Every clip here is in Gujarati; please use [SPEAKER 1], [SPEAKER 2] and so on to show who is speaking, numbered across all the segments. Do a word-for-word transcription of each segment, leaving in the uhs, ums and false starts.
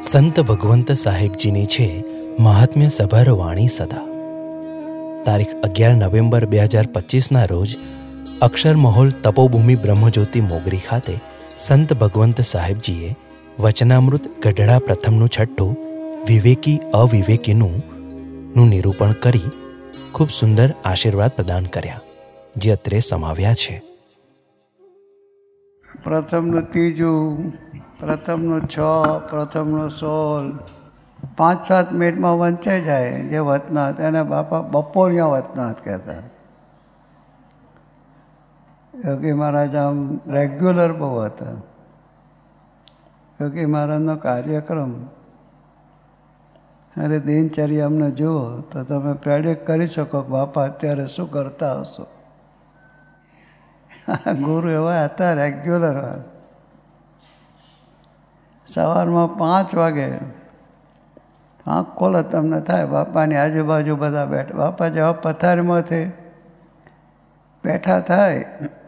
[SPEAKER 1] સંત ભગવંત સાહેબજીની છે મહાત્મ્ય સભર વાણી સદા. તારીખ અગિયાર નવેમ્બર બે હજાર પચીસના રોજ અક્ષર મહોલ તપોભૂમિ બ્રહ્મજ્યોતિ મોગરી ખાતે સંત ભગવંત સાહેબજીએ વચનામૃત ગઢડા પ્રથમનું છઠ્ઠું વિવેકી અવિવેકીનું નું નિરૂપણ કરી ખૂબ સુંદર આશીર્વાદ પ્રદાન કર્યા, જે અત્રે સમાવ્યા છે.
[SPEAKER 2] પ્રથમનું ત્રીજું, પ્રથમનું છ, પ્રથમનું સોળ, પાંચ સાત મિનિટમાં વંચાઈ જાય. જે વતનાથ એને બાપા બપોરિયા વતનાથ કહેતા. યોગી મહારાજ આમ રેગ્યુલર બહુ હતા. યોગી મહારાજનો કાર્યક્રમ અરે દિનચર્યા અમને જુઓ તો તમે પ્રેડિક્ટ કરી શકો કે બાપા અત્યારે શું કરતા હશો. ગુરુ એવા હતા રેગ્યુલર. સવારમાં પાંચ વાગે આંખ ખોલો તમને થાય બાપાની આજુબાજુ બધા બેઠા. બાપા જેવા પથારીમાંથી બેઠા થાય,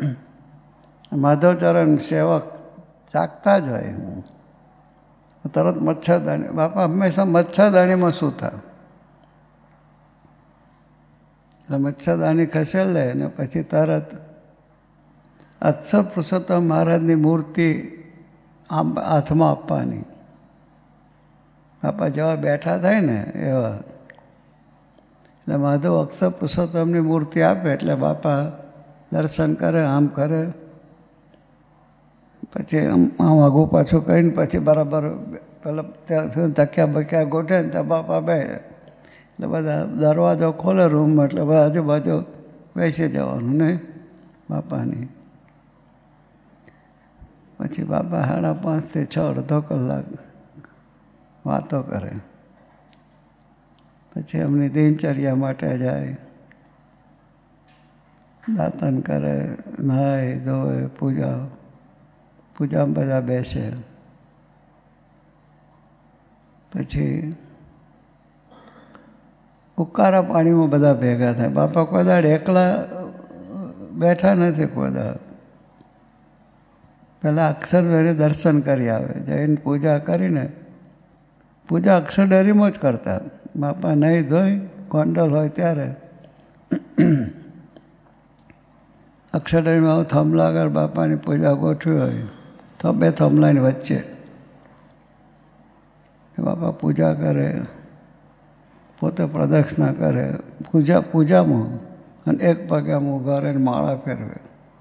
[SPEAKER 2] માધવચરણ સેવક જાગતા જ હોય, તરત મચ્છરદાણી. બાપા હંમેશા મચ્છરદાણીમાં સૂતા. એટલે મચ્છરદાણી ખસેડ લે ને પછી તરત અક્ષર પુરુષોત્તમ મહારાજની મૂર્તિ આમ હાથમાં આપવાની. બાપા જેવા બેઠા થાય ને એવા. એટલે માધવ અક્ષર પુરુષોત્તમની મૂર્તિ આપે એટલે બાપા દર્શન કરે, આમ કરે, પછી આમ આમ આગું પાછું કરીને પછી બરાબર પેલા ત્યાં તક્યા બક્યા ગોઠે ને ત્યાં બાપા બે. એટલે બધા દરવાજો ખોલે રૂમમાં એટલે બધા આજુબાજુ બેસી જવાનું ને બાપાની. પછી બાપા સાડા પાંચથી છ અડધો કલાક વાતો કરે. પછી એમની દિનચર્યા માટે જાય, દાંતન કરે, નહાય ધોવે, પૂજા પૂજામાં બધા બેસે. પછી ઉકારા પાણીમાં બધા ભેગા થાય. બાપા કોઈ દાડ એકલા બેઠા નથી. કોઈ દાડ પહેલાં અક્ષરડેરી દર્શન કરી આવે, જઈને પૂજા કરીને પૂજા અક્ષરડેરીમાં જ કરતા. બાપા નહીં ધોઈ ગોંડલ હોય ત્યારે અક્ષરડેરીમાં થંભલા આગળ બાપાની પૂજા ગોઠવી હોય તો બે થંભલાની વચ્ચે બાપા પૂજા કરે, પોતે પ્રદક્ષિણા કરે પૂજા પૂજામાં, અને એક પગે આમ ઊભા રહીને માળા ફેરવે.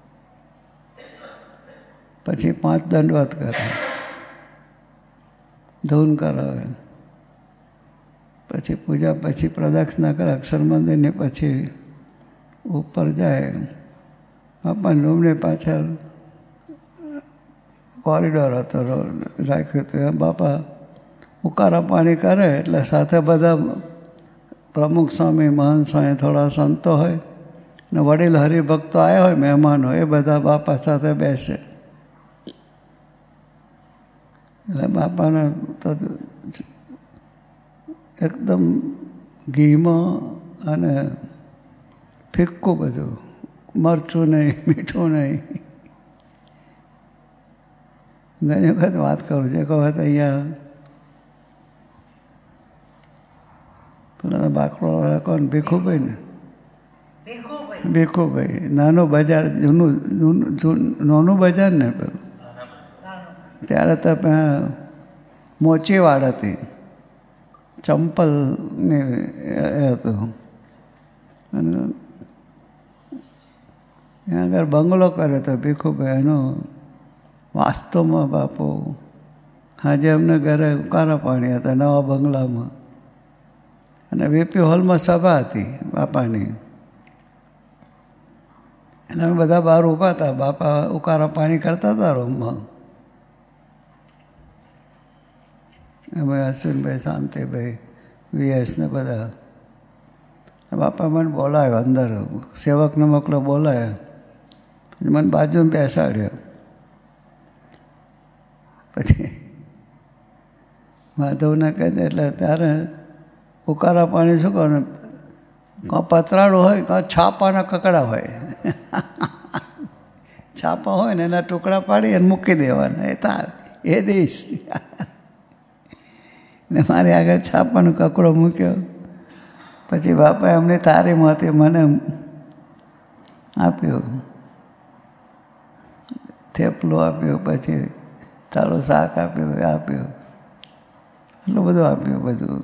[SPEAKER 2] પછી પાંચ દંડવત કરે, ધૂન કરાવે, પછી પૂજા, પછી પ્રદક્ષિણા કરે અક્ષર મંદિરની. પછી ઉપર જાય, બાપાની રૂમની પાછળ કોરિડોર હતો રાખ્યું હતું. એમ બાપા ઉકારા પાણી કરે એટલે સાથે બધા પ્રમુખ સ્વામી, મહંત સ્વામી, થોડા સંતો હોય ને વડીલ હરિભક્તો આવ્યા હોય, મહેમાનો, એ બધા બાપા સાથે બેસે. એટલે બાપાને તો એકદમ ઘીમાં અને ફિક્કું બધું, મરચું નહીં, મીઠું નહીં. ઘણી વખત વાત કરું છું. એક વખત અહીંયા પેલા બાકરોવાળા કોણ, ભીખુભાઈ ને, ભીખુભાઈ, નાનું બજાર, જૂનું જૂનું નાનું બજાર ને પેલું, ત્યારે તો મોચીવાડ હતી, ચંપલની એ હતું. અને ત્યાં આગળ બંગલો કર્યો હતો ભીખુભાઈ. એનો વાસ્તવમાં બાપુ આજે અમને ઘરે ઉકારા પાણી હતા નવા બંગલામાં, અને વીપી હોલમાં સભા હતી બાપાની. એટલે અમે બધા બહાર ઊભા હતા. બાપા ઉકારા પાણી કરતા હતા રૂમમાં. અમે અશ્વિનભાઈ, શાંતિભાઈ, વીએસ ને બધા. બાપા મને બોલાવ્યો અંદર, સેવકને મોકલો બોલાવ્યો. પછી મને બાજુમાં બેસાડ્યો. પછી માધવને કહી દે એટલે ત્યારે ઉકારા પાણી શું કહું, કાં પતરાળું હોય, કાં છાપાના કકડા હોય. છાપા હોય ને એના ટુકડા પાડી અને મૂકી દેવાના, એ તાર એ ડીશ. ને મારી આગળ છાપાનો કકડો મૂક્યો. પછી બાપાએ એમની તારીમાંથી મને આપ્યું, થેપલું આપ્યું, પછી તાળું શાક આપ્યું, આપ્યું એટલું બધું આપ્યું બધું.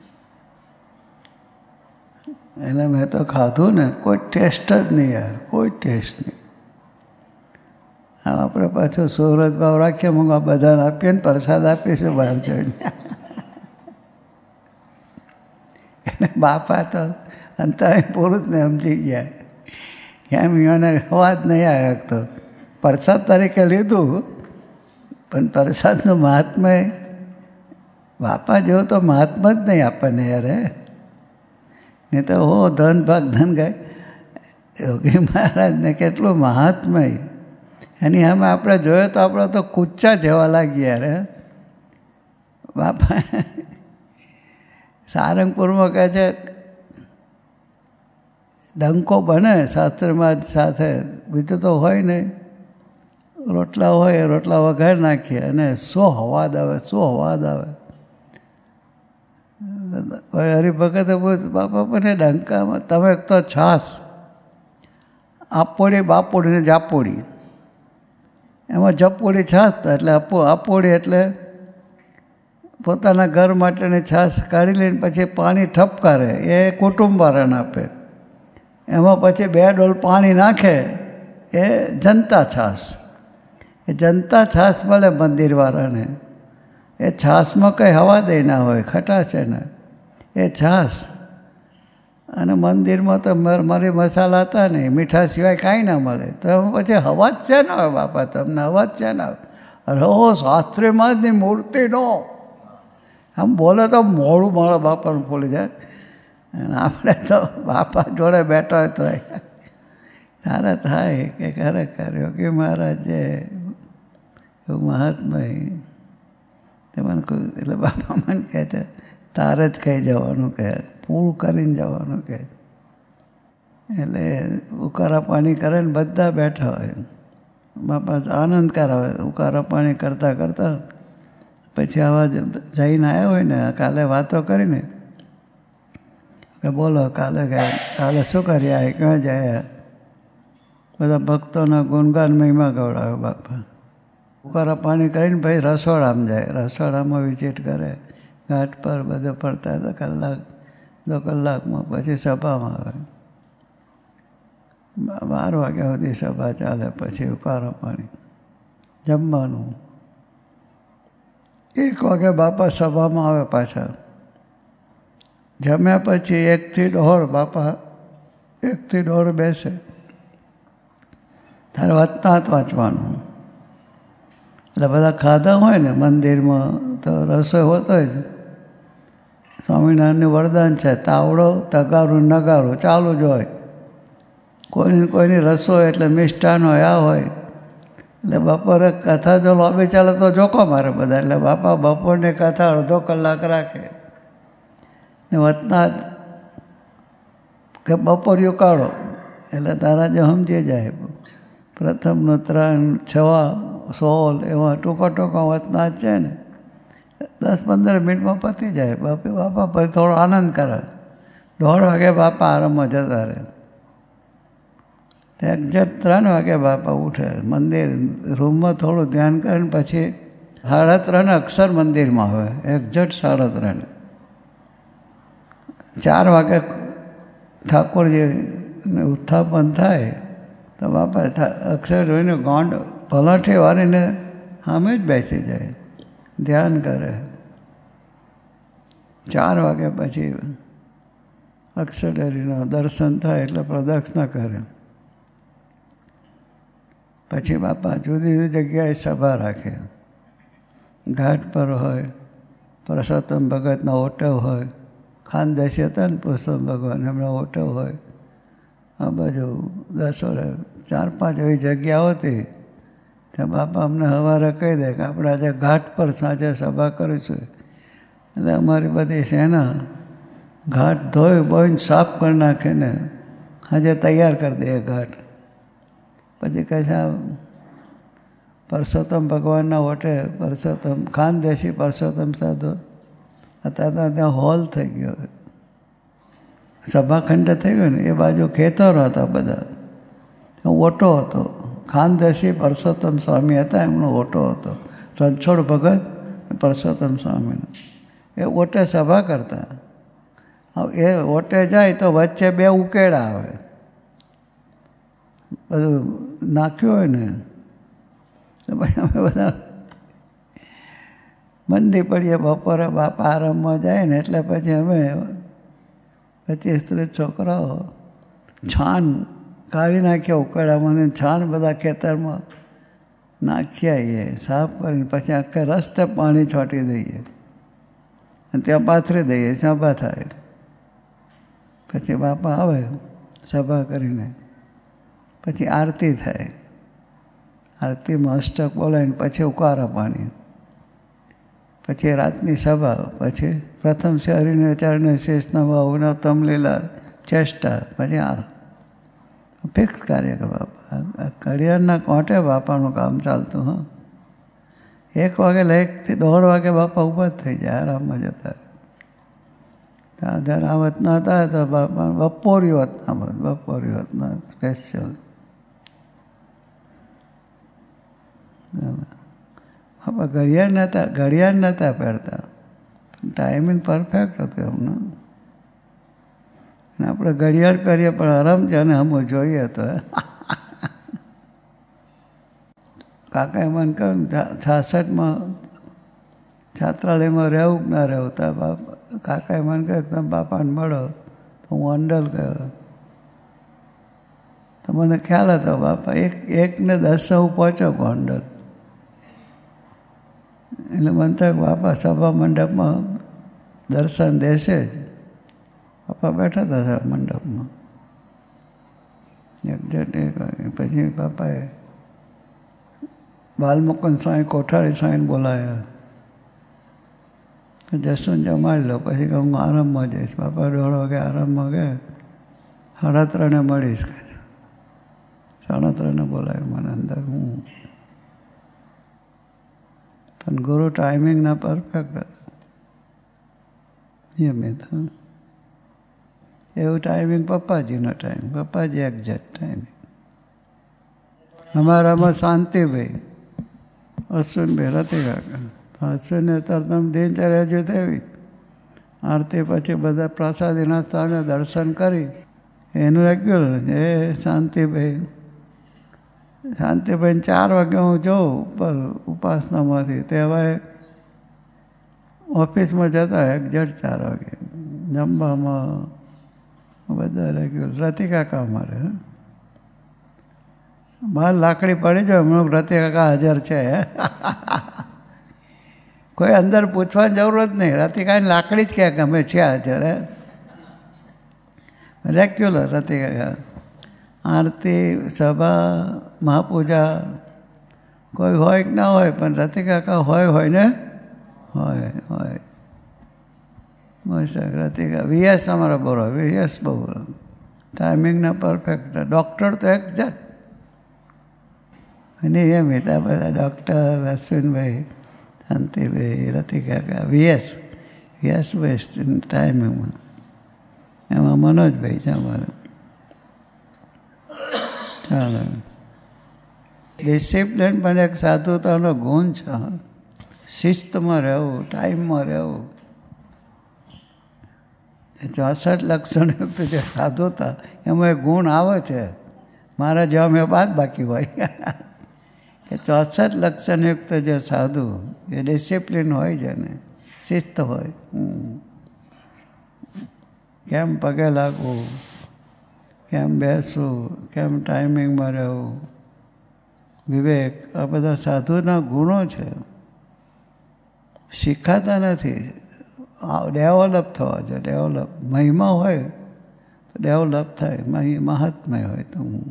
[SPEAKER 2] એટલે મેં તો ખાધું ને, કોઈ ટેસ્ટ જ નહીં યાર, કોઈ ટેસ્ટ નહીં. આપણે પાછું સુરત ભાવ રાખીએ, હું આ બધાને આપીએ ને પ્રસાદ આપીશું બહાર જઈને. એટલે બાપા તો અંતરાય પુરુષને સમજી ગયા, એમ એને અવાજ નહીં આવ્યો. તો પ્રસાદ તરીકે લીધું, પણ પ્રસાદનું મહાત્મય બાપા જેવું તો મહાત્મા જ નહીં આપણને યાર. નહીં તો હો ધન ભાગ ધન ગાય. યોગી મહારાજને કેટલું મહાત્મય, એની સામે આપણે જોઈએ તો આપણે તો કૂચા જેવા લાગીએ યાર. બાપા સારંગપુરમાં કહે છે ડંકો બને શાસ્ત્રમાં સાથે, બીજું તો હોય નહીં. રોટલા હોય રોટલા વઘારી નાખીએ અને શું અવાજ આવે, શું અવાજ આવે. કોઈ હરિભગતે પૂછ બાપા પણ ડંકામાં તમે એક તો છાસ, આપોડી બાપોડી ને જાપોડી, એમાં જપોડી છાસ થાય એટલે આપો આપોડી એટલે પોતાના ઘર માટેની છાશ કાઢી લઈને પછી પાણી ઠપકારે, એ કુટુંબવાળાને આપે. એમાં પછી બે ડોલ પાણી નાખે, એ જનતા છાશ. એ જનતા છાશ મળે મંદિરવાળાને. એ છાશમાં કંઈ હવા દઈ ના હોય, ખટાશ ને એ છાશ. અને મંદિરમાં તો મરી મસાલા હતા નહીં, મીઠા સિવાય કાંઈ ના મળે. તો એમાં પછી હવા જ છે ને આવે બાપા, તમને અવાજ છે ને આવે. અરે હો શાસ્ત્રીમાં જ નહીં, મૂર્તિનો આમ બોલે તો મોડું મારા બાપાને ફોલી જાય. અને આપણે તો બાપા જોડે બેઠો હોય તો તારે થાય કે ખરેખર યોગી મહારાજ જે એવું મહાત્મય તે મને કહ્યું. એટલે બાપા મને કહે છે તારે જ કહી જવાનું, કહે પૂરું કરીને જવાનું કહે. એટલે ઉકારા પાણી કરે ને બધા બેઠા હોય, બાપા આનંદ કરાવે. ઉકારા પાણી કરતાં કરતાં પછી આવા જઈને આવ્યા હોય ને, કાલે વાતો કરીને કે બોલો કાલે ગયા, કાલે શું કર્યા, ક્યાં જાય. બધા ભક્તોના ગુણગાન મહિમા ગવડાવે બાપા. ઉકારા પાણી કરીને ભાઈ રસોડામાં જાય, રસોડામાં વિઝિટ કરે, ઘાટ પર બધે ફરતા હતા કલાક દો કલાકમાં. પછી સભામાં આવે, બાર વાગ્યા સુધી સભા ચાલે. પછી ઉકારા પાણી જમવાનું. એક વાગે બાપા સભામાં આવે પાછા. જમ્યા પછી એકથી દોઢ બાપા એકથી દોઢ બેસે. તારે વાંચતા વાંચવાનું. એટલે બધા ખાધા હોય ને મંદિરમાં તો રસોઈ હોતો જ. સ્વામિનારાયણનું વરદાન છે, તાવડો તગારું નગારું ચાલુ જ હોય. કોઈની કોઈની રસોઈ એટલે મિષ્ટાન હોય, આ હોય. એટલે બપોરે કથા જો લોબી ચાલે તો જોકો મારે બધા. એટલે બાપા બપોરની કથા અડધો કલાક રાખે ને વતનાથ કે બપોરિયું કાઢો. એટલે તારા જો સમજી જાય. પ્રથમનું ત્રણ છવા સોળ એવા ટૂંકા ટૂંકા વતનાથ છે ને, દસ પંદર મિનિટમાં પતી જાય. બાપે બાપા પછી થોડો આનંદ કરે. દોઢ વાગે બાપા આરામમાં જતા રહે. એક્ઝેક્ટ ત્રણ વાગે બાપા ઉઠે. મંદિર રૂમમાં થોડું ધ્યાન કરીને પછી સાડા ત્રણ અક્ષર મંદિરમાં હોય. એક્ઝેક્ટ સાડા ત્રણ. ચાર વાગે ઠાકોરજીને ઉત્થાપન થાય તો બાપા અક્ષર જોઈને ગોંડ પલાઠી વાળીને સામે જ બેસી જાય, ધ્યાન કરે. ચાર વાગે પછી અક્ષરડેરીનું દર્શન થાય એટલે પ્રદક્ષિણા કરે. પછી બાપા જુદી જુદી જગ્યાએ સભા રાખે. ઘાટ પર હોય, પુરુષોત્તમ ભગતના ઓટવ હોય, ખાનદેશી હતા ને પુરુષોત્તમ ભગવાન, એમના ઓટવ હોય. આ બાજુ દસ વડે ચાર પાંચ એવી જગ્યા હતી. ત્યાં બાપા અમને સવારે કહી દે કે આપણે આજે ઘાટ પર સાંજે સભા કરીશું. એટલે અમારી બધી સેના ઘાટ ધોઈ બોઈને સાફ કરી નાખીને આજે તૈયાર કરી દે ઘાટ. પછી કહે છે આ પુરુષોત્તમ ભગવાનના ઓટે પુરુષોત્તમ ખાનદેશી પુરુષોત્તમ સાધુ અત્યારે ત્યાં હોલ થઈ ગયો, સભાખંડ થઈ ગયો ને. એ બાજુ ખેતરો હતા બધા, ઓટો હતો. ખાનદેશી પરસોત્તમ સ્વામી હતા, એમનો ઓટો હતો. રણછોડ ભગત પરસોત્તમ સ્વામીનો. એ ઓટે સભા કરતા. એ ઓટે જાય તો વચ્ચે બે ઉકેડા આવે, બધું નાખ્યું હોય ને. તો ભાઈ અમે બધા મંડી પડીએ. બપોરે બાપા આરામમાં જાય ને એટલે પછી અમે પચીસ ત્રીસ છોકરાઓ છાન કાઢી નાખ્યા ઉકેડામાં, છાન બધા ખેતરમાં નાખી આવીએ, સાફ કરીને પછી આખે રસ્તે પાણી છોટી દઈએ અને ત્યાં પાથરી દઈએ, સભા થાય. પછી બાપા આવે સભા કરીને, પછી આરતી થાય. આરતીમાં અષ્ટક બોલાવીને પછી ઉકારા પાણી, પછી રાતની સભા, પછી પ્રથમ છે હરિને ચરણે શેષના ભાવનો તમ લીલા ચેષ્ટા, પછી આરામ. ફિક્સ કાર્ય કે બાપા ઘડિયાળના કોંટે બાપાનું કામ ચાલતું. હા, એક વાગે એકથી દોઢ વાગે બાપા ઊભા જ થઈ જાય, આરામમાં જતા રહે. ત્યાં જ્યારે આવત ના થાય તો બાપા બપોરી હોતના મળે, બપોરી હોતના સ્પેશિયલ. બાપા ઘડિયાળ નહોતા ઘડિયાળ નહોતા પહેરતા, ટાઈમિંગ પરફેક્ટ હતું એમને. અને આપણે ઘડિયાળ પહેરીએ પણ આરામ છે ને હમ જોઈએ તો. કાકાએ મને કહ્યું છાસઠમાં છાત્રાલયમાં રહેવું કે ના રહેવું. તો બાપા કાકાએ મને કહ્યું તમે બાપાને મળો. તો હું અંડલ ગયો. તો મને ખ્યાલ હતો બાપા એક એકને દસ હું પહોંચ્યો ગોંડલ. એટલે મને તો બાપા સભા મંડપમાં દર્શન દેશે જ. બાપા બેઠા હતા સભા મંડપમાં. એક્ઝેક્ટ પછી બાપાએ બાલમુકુંદ સ્વામી કોઠારી સ્વામીને બોલાયા. જસુન જમાડી લો, પછી કે હું આરામમાં જઈશ. બાપા દોઢ વાગે આરામમાં ગયા. સાડા ત્રણે મળીશ કે સાડા ત્રણે બોલાવ્યું મને અંદર. હું પણ ગુરુ ટાઈમિંગના પરફેક્ટ હતા, નિયમિત. એવું ટાઈમિંગ પપ્પાજીનો ટાઈમ, પપ્પાજી એક્ઝેક્ટ ટાઈમિંગ. અમારામાં શાંતિભાઈ, અશ્વિનભાઈ રતી કાકા. અશ્વિને તરત દિનચર્યા હજુ થવી. આરતી પછી બધા પ્રસાદીના સ્થળે દર્શન કરી એનું રેગ્યુલર. એ શાંતિભાઈ શાંતિભાઈને ચાર વાગે હું જોઉં ઉપર ઉપાસનામાંથી. તે હવે ઓફિસમાં જતા એક્ઝેક્ટ ચાર વાગે. જમવામાં બધા રેગ્યુલર. રતી કાકા અમારે બહાર લાકડી પડી જાય હમણાં રતી કાકા હાજર છે. કોઈ અંદર પૂછવાની જરૂર જ નહીં. રતી કાકાની લાકડી જ કહે કે અમે છે હાજર. હે રેગ્યુલર રતી કાકા. આરતી, સભા, મહાપૂજા કોઈ હોય કે ના હોય પણ રતી કાકા હોય હોય ને હોય હોય. રતી કાકા વીએસ અમારા બોલો, વીએસ બહુ ટાઈમિંગના પરફેક્ટ. ડૉક્ટર તો એક્ઝેક્ટ નિયમિત. આ બધા ડૉક્ટર અશ્વિનભાઈ, શાંતિભાઈ, રતી કાકા, વીએસ વીએસ બેસ્ટ ટાઈમિંગમાં. એમાં મનોજભાઈ છે અમારે. ચાલો, ડિસિપ્લિન પણ એક સાધુતાનો ગુણ છે. શિસ્તમાં રહેવું, ટાઈમમાં રહેવું. ચોસઠ લક્ષણયુક્ત જે સાધુતા એમાં એક ગુણ આવે છે. મારા જેવા મેં બાદ બાકી હોય કે ચોસઠ લક્ષણયુક્ત જે સાધુ એ ડિસિપ્લિન હોય છે ને, શિસ્ત હોય. કેમ પગે લાગવું, કેમ બેસવું, કેમ ટાઈમિંગમાં રહેવું, વિવેક, આ બધા સાધુના ગુણો છે. શીખાતા નથી, ડેવલપ થવા છે. ડેવલપ મહિમા હોય તો ડેવલપ થાય. મહાત્મય હોય તો હું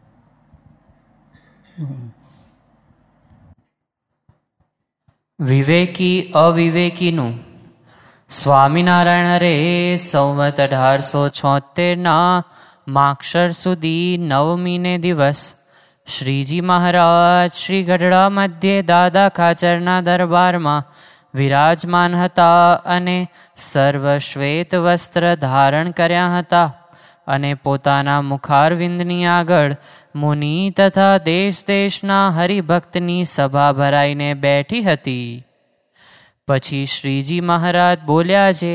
[SPEAKER 3] વિવેકી અવિવેકીનું. સ્વામિનારાયણ હરે સંવત અઢારસો છોતેરના માક્ષર સુધી નવમીને દિવસ શ્રીજી મહારાજ શ્રી ગઢડા મધ્યે દાદા ખાચરના દરબારમાં વિરાજમાન હતા અને સર્વ શ્વેત વસ્ત્ર ધારણ કર્યા હતા અને પોતાના મુખારવિંદની આગળ મુનિ તથા દેશ દેશના હરિભક્તની સભા ભરાઈને બેઠી હતી. પછી શ્રીજી મહારાજ બોલ્યા છે,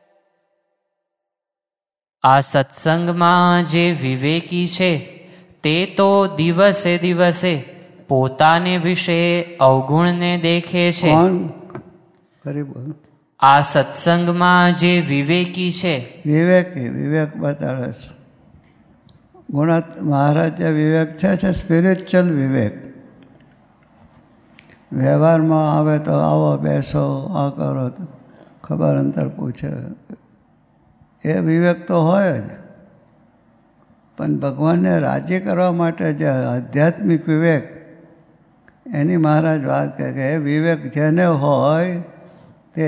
[SPEAKER 3] આ સત્સંગમાં જે વિવેકી છે તે તો દિવસે દિવસે પોતાને વિશે અવગુણને દેખે છે. આ સત્સંગમાં જે વિવેકી છે,
[SPEAKER 2] વિવેકી વિવેક બતાડે છે. ગુણાત મહારાજ જે વિવેક છે છે સ્પિરિચ્યુઅલ વિવેક. વ્યવહારમાં આવે તો આવો બેસો, આ કરો, ખબર અંતર પૂછે, એ વિવેક તો હોય જ. પણ ભગવાનને રાજી કરવા માટે જે આધ્યાત્મિક વિવેક, એની મહારાજ વાત કહે કે એ વિવેક જેને હોય તે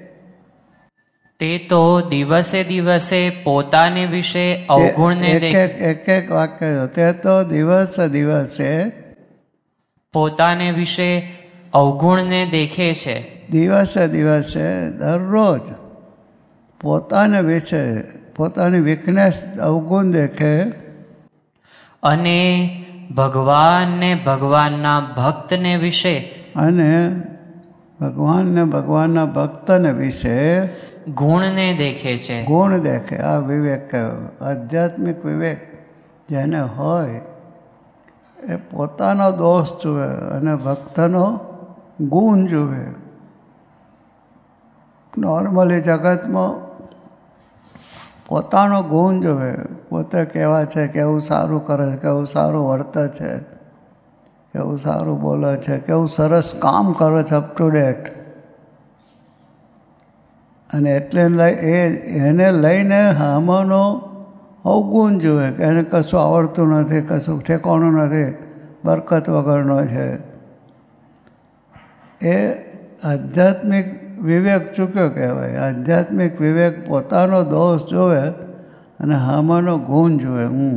[SPEAKER 3] તે તો દિવસે દિવસે પોતાને વિશે અવગુણને
[SPEAKER 2] એક એક એક એક વાક્ય, તે તો દિવસે દિવસે
[SPEAKER 3] પોતાને વિશે અવગુણને દેખે છે.
[SPEAKER 2] દિવસે દિવસે દરરોજ પોતાને વિશે પોતાની વીકનેસ અવગુણ દેખે
[SPEAKER 3] અને ભગવાનને ભગવાનના ભક્તને વિશે
[SPEAKER 2] અને ભગવાનને ભગવાનના ભક્તને વિશે
[SPEAKER 3] ગુણને દેખે છે.
[SPEAKER 2] ગુણ દેખે. આ વિવેક કહેવાય. આધ્યાત્મિક વિવેક જેને હોય એ પોતાનો દોષ જુએ અને ભક્તનો ગુણ જુએ. નોર્મલી જગતમાં પોતાનો ગુણ જુએ, પોતે કેવા છે, કેવું સારું કરે છે, કેવું સારું વર્તે છે, કેવું સારું બોલે છે, કેવું સરસ કામ કરે છે, અપ ટુ ડેટ. અને એટલે લઈ એ એને લઈને આમાંનો અવગુણ જુએ કે એને કશું આવડતું નથી, કશું ઠેકાણું નથી, બરકત વગરનો છે. એ આધ્યાત્મિક વિવેક ચૂક્યો કહેવાય. આધ્યાત્મિક વિવેક પોતાનો દોષ જોવે અને આમાંનો ગુણ જુએ. હું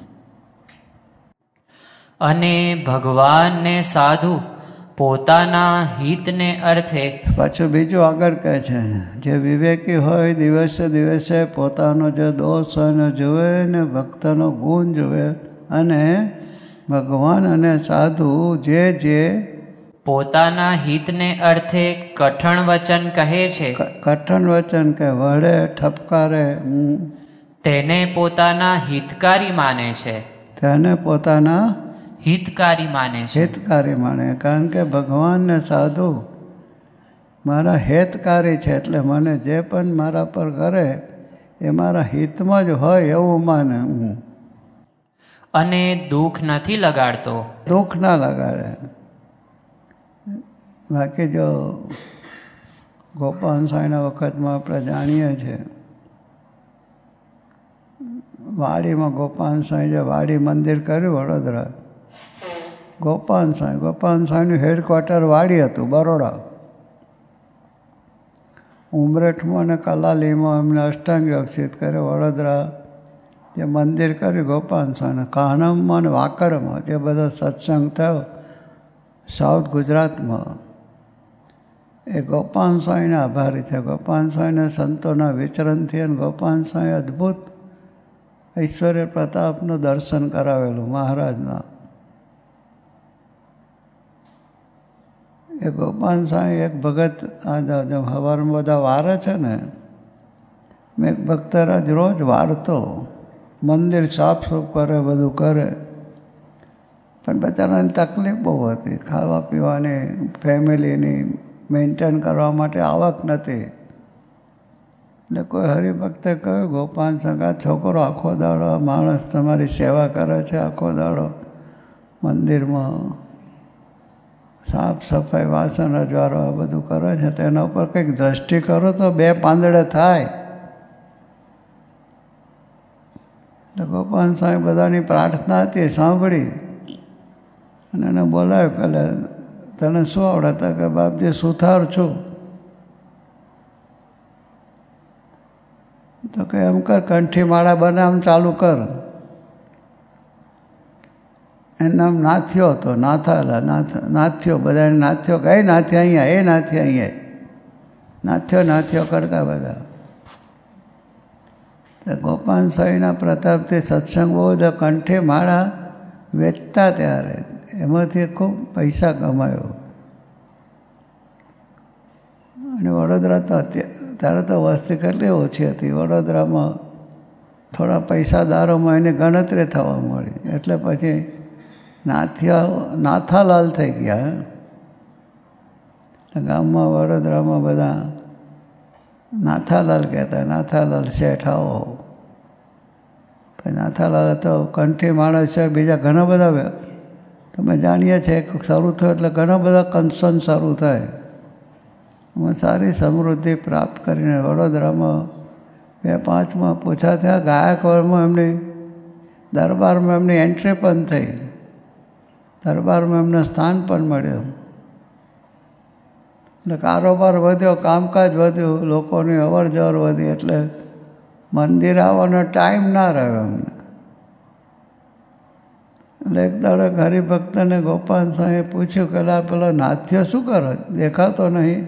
[SPEAKER 3] અને ભગવાનને સાધુ પોતાના હિતને અર્થે.
[SPEAKER 2] પાછું બીજું આગળ કહે છે, જે વિવેકી હોય દિવસે દિવસે પોતાનો જે દોષ હોય ને જુએ ને ભક્તનો ગુણ જુએ અને ભગવાન અને સાધુ જે જે
[SPEAKER 3] પોતાના હિતને અર્થે કઠણ વચન કહે છે,
[SPEAKER 2] કઠણ વચન કે વળે ઠપકારે,
[SPEAKER 3] તેને પોતાના હિતકારી માને છે.
[SPEAKER 2] તેને પોતાના
[SPEAKER 3] હિતકારી માને છે.
[SPEAKER 2] હિતકારી માને. કારણ કે ભગવાન ને સાધુ મારા હિતકારી છે, એટલે મને જે પણ મારા પર કરે એ મારા હિતમાં જ હોય એવું માને. હું
[SPEAKER 3] અને દુઃખ નથી લગાડતો.
[SPEAKER 2] દુઃખ ના લગાડે. બાકી જો ગોપાલ સ્વામીના વખતમાં આપણે જાણીએ છીએ, વાડીમાં ગોપાલ સ્વામી જે વાડી મંદિર કર્યું વડોદરા, ગોપાલ સ્વામી ગોપાલ સ્વામીનું હેડક્વાર્ટર વાડી હતું બરોડા. ઉમરેઠમાં અને કલાલીમાં એમને અષ્ટાંગ યોગ સિદ્ધ કર્યો. વડોદરા જે મંદિર કર્યું ગોપાલ સ્વામીને, કાનમમાં અને વાકડમાં જે બધો સત્સંગ થયો સાઉથ ગુજરાતમાં, એ ગોપાલ સ્વામીના આભારી છે. ગોપાલ સ્વામીના સંતોના વિચરણથી અને ગોપાલ સ્વામી અદ્ભુત ઐશ્વર્ય પ્રતાપનું દર્શન કરાવેલું મહારાજના. એ ગોપાલ સ્વામી એક ભગત સવારમાં બધા વારે છે ને, મેં એક ભક્તરાજ રોજ વારતો, મંદિર સાફ સૂફ કરે, બધું કરે, પણ બચારાની તકલીફ બહુ હતી. ખાવા પીવાની, ફેમિલીની મેન્ટેન કરવા માટે આવક નથી. એટલે કોઈ હરિભક્તે કહ્યું, ગોપાલ સંગા છોકરો આખો દાડો માણસ તમારી સેવા કરે છે, આખો દાડો મંદિરમાં સાફ સફાઈ, વાસણ અજવાળો આ બધું કરે છે, તેના ઉપર કંઈક દ્રષ્ટિ કરો તો બે પાંદડે થાય. એટલે ગોપાલ સ્વામી બધાની પ્રાર્થના હતી સાંભળી અને એને બોલાવ્યો. પેલે તને શું આવડે? કે બાપજી સુથાર છું. તો કે એમ કર, કંઠી માળા બનાવ ચાલુ કર. એનું નામ નાથ્યો હતો, નાથાલા નાથ નાથ્યો, બધાને નાથ્યો કે એ નાથી અહીંયા, એ નાથી અહીંયા. નાથ્યો નાથ્યો કરતા બધા. તો ગોપાલ સ્વામીના પ્રતાપથી સત્સંગ બહુ બધા કંઠે માળા વેચતા ત્યારે એમાંથી ખૂબ પૈસા કમાયો. અને વડોદરા તો અત્યારે ત્યારે તો વસ્તી કેટલી ઓછી હતી. વડોદરામાં થોડા પૈસાદારોમાં એની ગણતરી થવા મળી. એટલે પછી નાથિયા નાથાલાલ થઈ ગયા. ગામમાં વડોદરામાં બધા નાથાલાલ કહેતા, નાથાલાલ શેઠ આવો. પછી નાથાલાલ તો કંઠી માણસ છે. બીજા ઘણા બધા તમે જાણીએ છીએ શરૂ થયો એટલે ઘણા બધા કન્સર્ન શરૂ થાય. એમાં સારી સમૃદ્ધિ પ્રાપ્ત કરીને વડોદરામાં બે પાંચમાં પૂછા થયા. ગાયકવાડમાં એમની દરબારમાં એમની એન્ટ્રી પણ થઈ. દરબારમાં એમને સ્થાન પણ મળ્યું. એટલે કારોબાર વધ્યો, કામકાજ વધ્યું, લોકોની અવર જવર વધી. એટલે મંદિર આવવાનો ટાઈમ ના રહ્યો એમને. એટલે એક દાડે હરિભક્તને ગોપાલ સ્વામીએ પૂછ્યું કે લા પેલો નાથ્યો શું કરો, દેખાતો નહીં?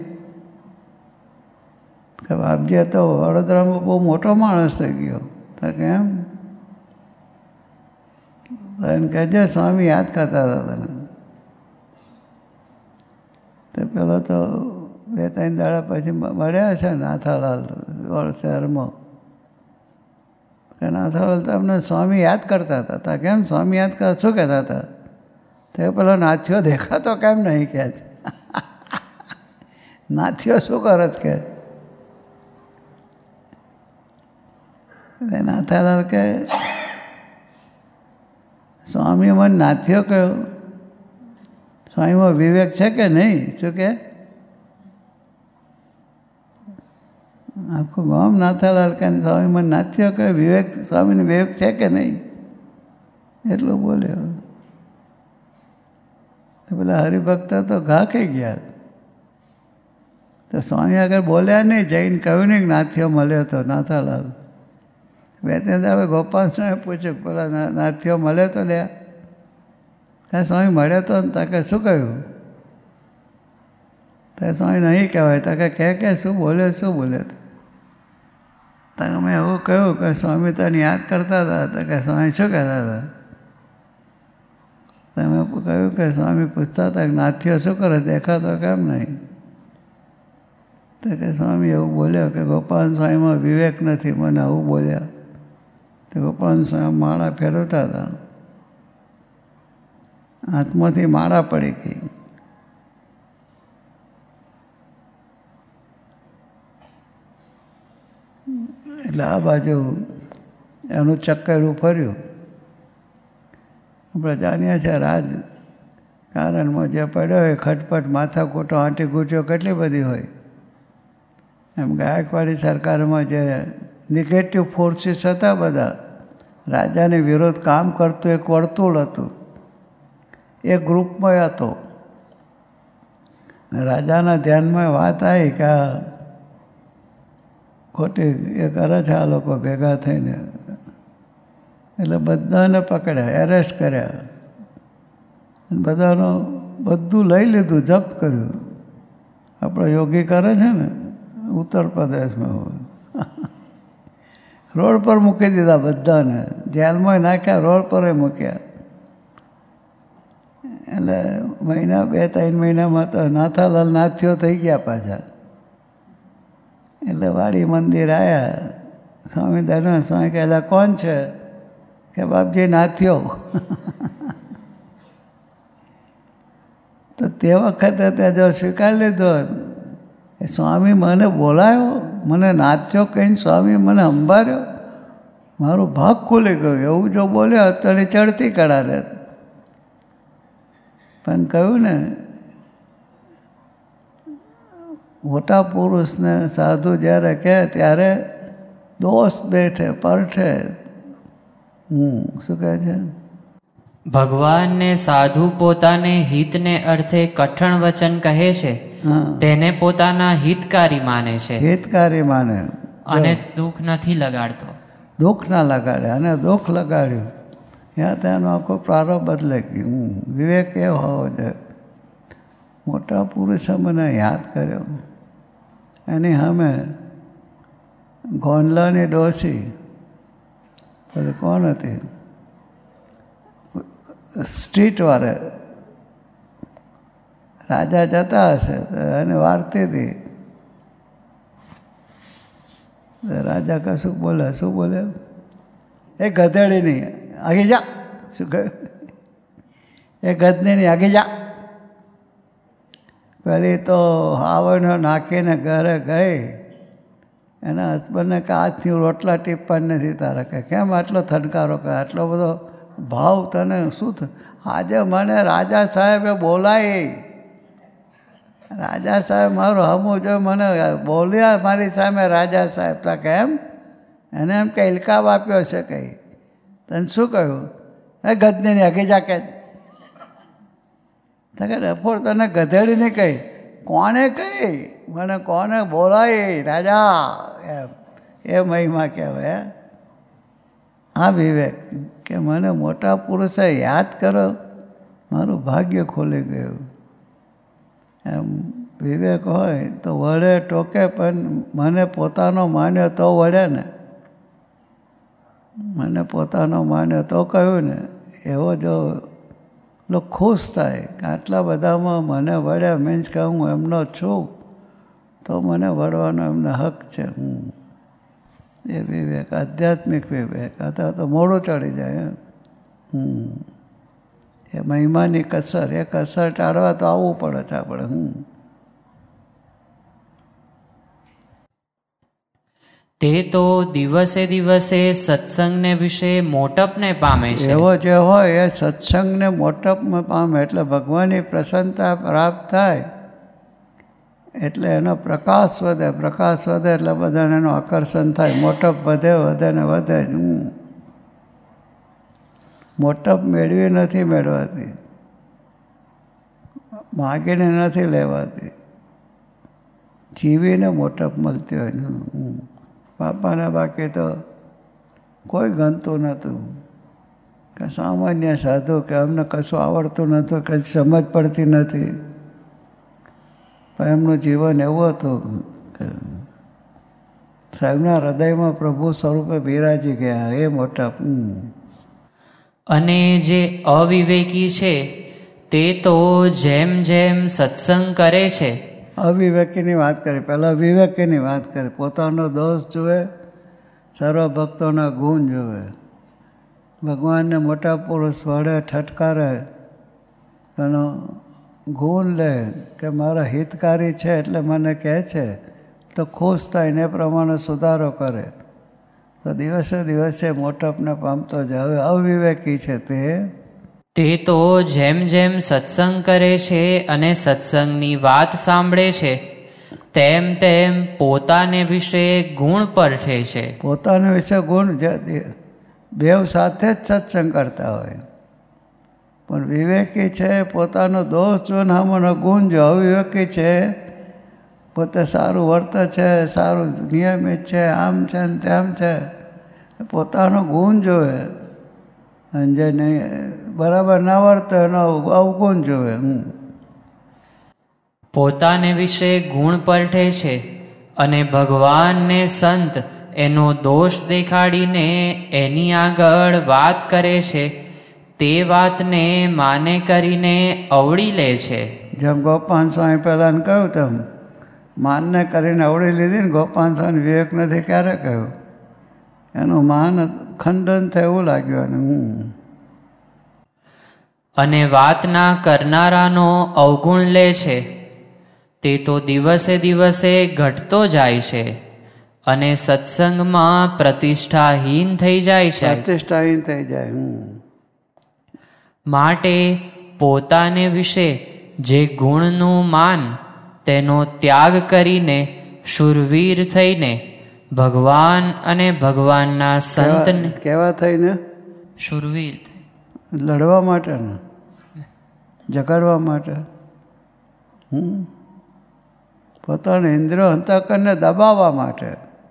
[SPEAKER 2] કે બાપજી તો વડોદરામાં બહુ મોટો માણસ થઈ ગયો. તો કેમ? એને કહેજે સ્વામી યાદ કરતા હતા તને. તો પેલો તો બે ત્રણ દાડા પછી મળ્યા છે નાથાલાલ વડ શહેરમાં. કે નાથાલાલ તમને સ્વામી યાદ કરતા હતા. તા કેમ સ્વામી યાદ કરતા શું કહેતા હતા? તો પેલો નાથ્યો દેખાતો કેમ નહીં કહે છે? નાથ્યો શું કરે છે કે? નાથાલાલ કે સ્વામી મને નાથ્યો કહ્યો. સ્વામીમાં વિવેક છે કે નહીં? શું કે? આખું ગામ નાથાલાલ કે સ્વામી મને નાથ્યો કહ્યો. વિવેક સ્વામીને વિવેક છે કે નહીં? એટલું બોલ્યો. પેલા હરિભક્ત તો ઘા ખાઈ ગયા. તો સ્વામી આગળ બોલ્યા નહીં, જઈને કહ્યું નહીં નાથ્યો મળ્યો તો નાથાલાલ. બે ત્રણ દાડે ગોપાલ સ્વામી પૂછ્યું પેલા નાથ્યો મળ્યો તો લે? કાંઈ સ્વામી મળ્યો તો ને? તાકે શું કહ્યું? તો સ્વામી નહીં કહેવાય. તાકે કહે કે શું બોલ્યો શું બોલ્યો? તાકે મેં એવું કહ્યું કે સ્વામી તને યાદ કરતા હતા. તો કે સ્વામી શું કહેતા હતા? તમે કહ્યું કે સ્વામી પૂછતા હતા કે નાથ્યો શું કરે, દેખાતો કેમ નહીં? તો કે સ્વામી એવું બોલ્યો કે ગોપાલ સ્વામીમાં વિવેક નથી, મને આવું બોલ્યા. તો ગોપાલ સ્વામી માળા ફેરવતા હતા, હાથમાંથી માળા પડી ગઈ. એટલે આ બાજુ એનું ચક્કરું ફર્યું. આપણે જાણીએ છીએ રાજ કારણમાં જે પડ્યો હોય ખટપટ માથાકૂટો આંટી ગૂંચો કેટલી બધી હોય. એમ ગાયકવાડી સરકારમાં જે નેગેટિવ ફોર્સીસ હતા બધા, રાજાની વિરોધ કામ કરતું એક વર્તુળ હતું, એ ગ્રુપમાં હતો. રાજાના ધ્યાનમાં વાત આવી કે આ ખોટી એ કરે છે આ લોકો ભેગા થઈને. એટલે બધાને પકડ્યા, એરેસ્ટ કર્યા, બધાનું બધું લઈ લીધું, જપ્ત કર્યું. આપણો યોગી કરે છે ને ઉત્તર પ્રદેશમાં હોય, રોડ પર મૂકી દીધા બધાને, જેલમાં નાખ્યા, રોડ પર મૂક્યા. એટલે મહિના બે ત્રણ મહિનામાં તો નાથાલાલ નાથ્યો થઈ ગયા પાછા. એટલે વાડી મંદિર આવ્યા, સ્વામી દર્શન સ્વામી કહેલા કોણ છે? કે બાપજી નાથ્યો. તો તે વખતે તે જો સ્વીકારી લીધો, એ સ્વામી મને બોલાયો, મને નાથ્યો કહીને સ્વામી મને અંબાર્યો, મારું ભાગ ખુલી ગયું. એવું જો બોલ્યો તો ચડતી કળા રહે. પણ કહ્યું ને મોટા પુરુષને સાધુ જ્યારે કહે ત્યારે દોષ બેઠે પરઠે. હમ શું કહે છે?
[SPEAKER 3] ભગવાનને સાધુ પોતાને હિતને અર્થે કઠણ વચન કહે છે, તેને પોતાના હિતકારી માને છે.
[SPEAKER 2] હિતકારી માને
[SPEAKER 3] અને દુઃખ નથી લગાડતો.
[SPEAKER 2] દુઃખ ના લગાડે, અને દુઃખ લગાડ્યું ત્યાં ત્યાંનો આખો પ્રારંભ બદલે ગયું. વિવેક એવો હોવો જોઈએ. મોટા પુરુષે મને યાદ કર્યો, એની સામે ગોંડલાની ડોસી, પેલી કોણ હતી, સ્ટ્રીટવાળા રાજા જતા હશે તો એને વારતી હતી. રાજા કશું બોલે, શું બોલે, એ ગધેડી નહીં આગી જા, શું કહ્યું, એ ગધની નહીં આગી જા. પેલી તો હાવણો નાખીને ઘરે ગઈ, એના હસબન્ડને કે આજથી રોટલા ટીપણ નથી તારે, કે કેમ આટલો થનકારો, કે આટલો બધો ભાવ તને શું થ આજે મને રાજા સાહેબે બોલાય, રાજા સાહેબ મારું હમું જો મને બોલ્યા મારી સામે રાજા સાહેબ, તા કેમ, એને એમ કે ઇલકાબ આપ્યો છે કંઈ, તને શું કહ્યું, એ ગધની હગી જા કે ડફોડ તને ગધેડી નહીં કહી, કોને કહી, મને કોને બોલાય રાજા, એમ એ મહિમા કહેવાય. આ વિવેક કે મને મોટા પુરુષે યાદ કરો, મારું ભાગ્ય ખોલી ગયું. એમ વિવેક હોય તો વળે ટોકે, પણ મને પોતાનો માન્યો તો વળે ને, મને પોતાનો માન્યો તો કહ્યું ને, એવો જો લોકો ખુશ થાય કે આટલા બધામાં મને વળ્યા, મીન્સ કે હું એમનો છું તો મને વળવાનો એમને હક છે. હું એ વિવેક, આધ્યાત્મિક વિવેક. અથવા તો મોડું ચડી જાય. હમ એ મહિમાની કસર, એ કસર ટાળવા તો આવવું પડે છે આપણે. હમ
[SPEAKER 3] તે તો દિવસે દિવસે સત્સંગને વિશે મોટપને પામે છે.
[SPEAKER 2] એવો જે હોય એ સત્સંગને મોટપમાં પામે, એટલે ભગવાનની પ્રસન્નતા પ્રાપ્ત થાય, એટલે એનો પ્રકાશ વધે, પ્રકાશ વધે એટલે બધાને એનું આકર્ષણ થાય, મોટપ વધે વધે ને વધે. હમ મોટપ મેળવી નથી મેળવાતી, માગીને નથી લેવાતી, જીવીને મોટપ મળતી હોય. બાપાને બાકી તો કોઈ ગમતું નહોતું, કે સામાન્ય સાધુ, કે અમને કશું આવડતું નહોતું, કશું સમજ પડતી નથી, પણ એમનું જીવન એવું હતું કે સાહેબના હૃદયમાં પ્રભુ સ્વરૂપે બિરાજી ગયા. એ મોટપ.
[SPEAKER 3] અને જે અવિવેકી છે તે તો જેમ જેમ સત્સંગ કરે છે,
[SPEAKER 2] અવિવેકીની વાત કરી, પહેલાં વિવેકીની વાત કરી. પોતાનો દોષ જુએ, સર્વ ભક્તોના ગુણ જુએ, ભગવાનને મોટા પુરુષ વડે ઠટકારે, એનો ગુણ લે કે મારા હિતકારી છે એટલે મને કહે છે, તો ખુશ થાય ને એ પ્રમાણે સુધારો કરે, તો દિવસે દિવસે મોટપને પામતો જાય. હવે અવિવેકી છે તે
[SPEAKER 3] તે તો જેમ જેમ સત્સંગ કરે છે અને સત્સંગની વાત સાંભળે છે, તેમ તેમ પોતાને વિશે ગુણ પરઠે છે.
[SPEAKER 2] પોતાના વિશે ગુણ બેવ સાથે જ સત્સંગ કરતા હોય, પણ વિવેકી છે પોતાનો દોષ જો નામનો ગુણ જો. અવિવેકી છે પોતે સારું વર્તે છે, સારું નિયમિત છે, આમ છે ને તેમ છે, પોતાનો ગુણ જોવે, અને જે નહીં બરાબર ના વર્તે એનો અવગુણ જોવે. હું
[SPEAKER 3] પોતાને વિશે ગુણ પરઠે છે અને ભગવાનને સંત એનો દોષ દેખાડીને એની આગળ વાત કરે છે, તે વાતને માને કરીને અવળી લે છે.
[SPEAKER 2] જેમ ગોપાલ સ્વામી પહેલાં કહ્યું તેમ માનને કરીને અવળી લીધી ને, ગોપાલ સ્વામી વિવેક નથી ક્યારે કહ્યું, એનું માન ખંડન થયું લાગ્યું. અને હું
[SPEAKER 3] અને વાતના કરનારાનો અવગુણ લે છે, તે તો દિવસે દિવસે ઘટતો જાય છે અને સત્સંગમાં પ્રતિષ્ઠાહીન થઈ જાય છે.
[SPEAKER 2] પ્રતિષ્ઠાહીન થઈ જાય. હું
[SPEAKER 3] માટે પોતાને વિશે જે ગુણનું માન, તેનો ત્યાગ કરીને શૂરવીર થઈને ભગવાન અને ભગવાનના સંતને
[SPEAKER 2] કેવા થઈને
[SPEAKER 3] શૂરવીર
[SPEAKER 2] લડવા માટે ને જગાડવા માટે, હમ પોતાના ઇન્દ્રિયો અંતઃકરણને દબાવવા માટે,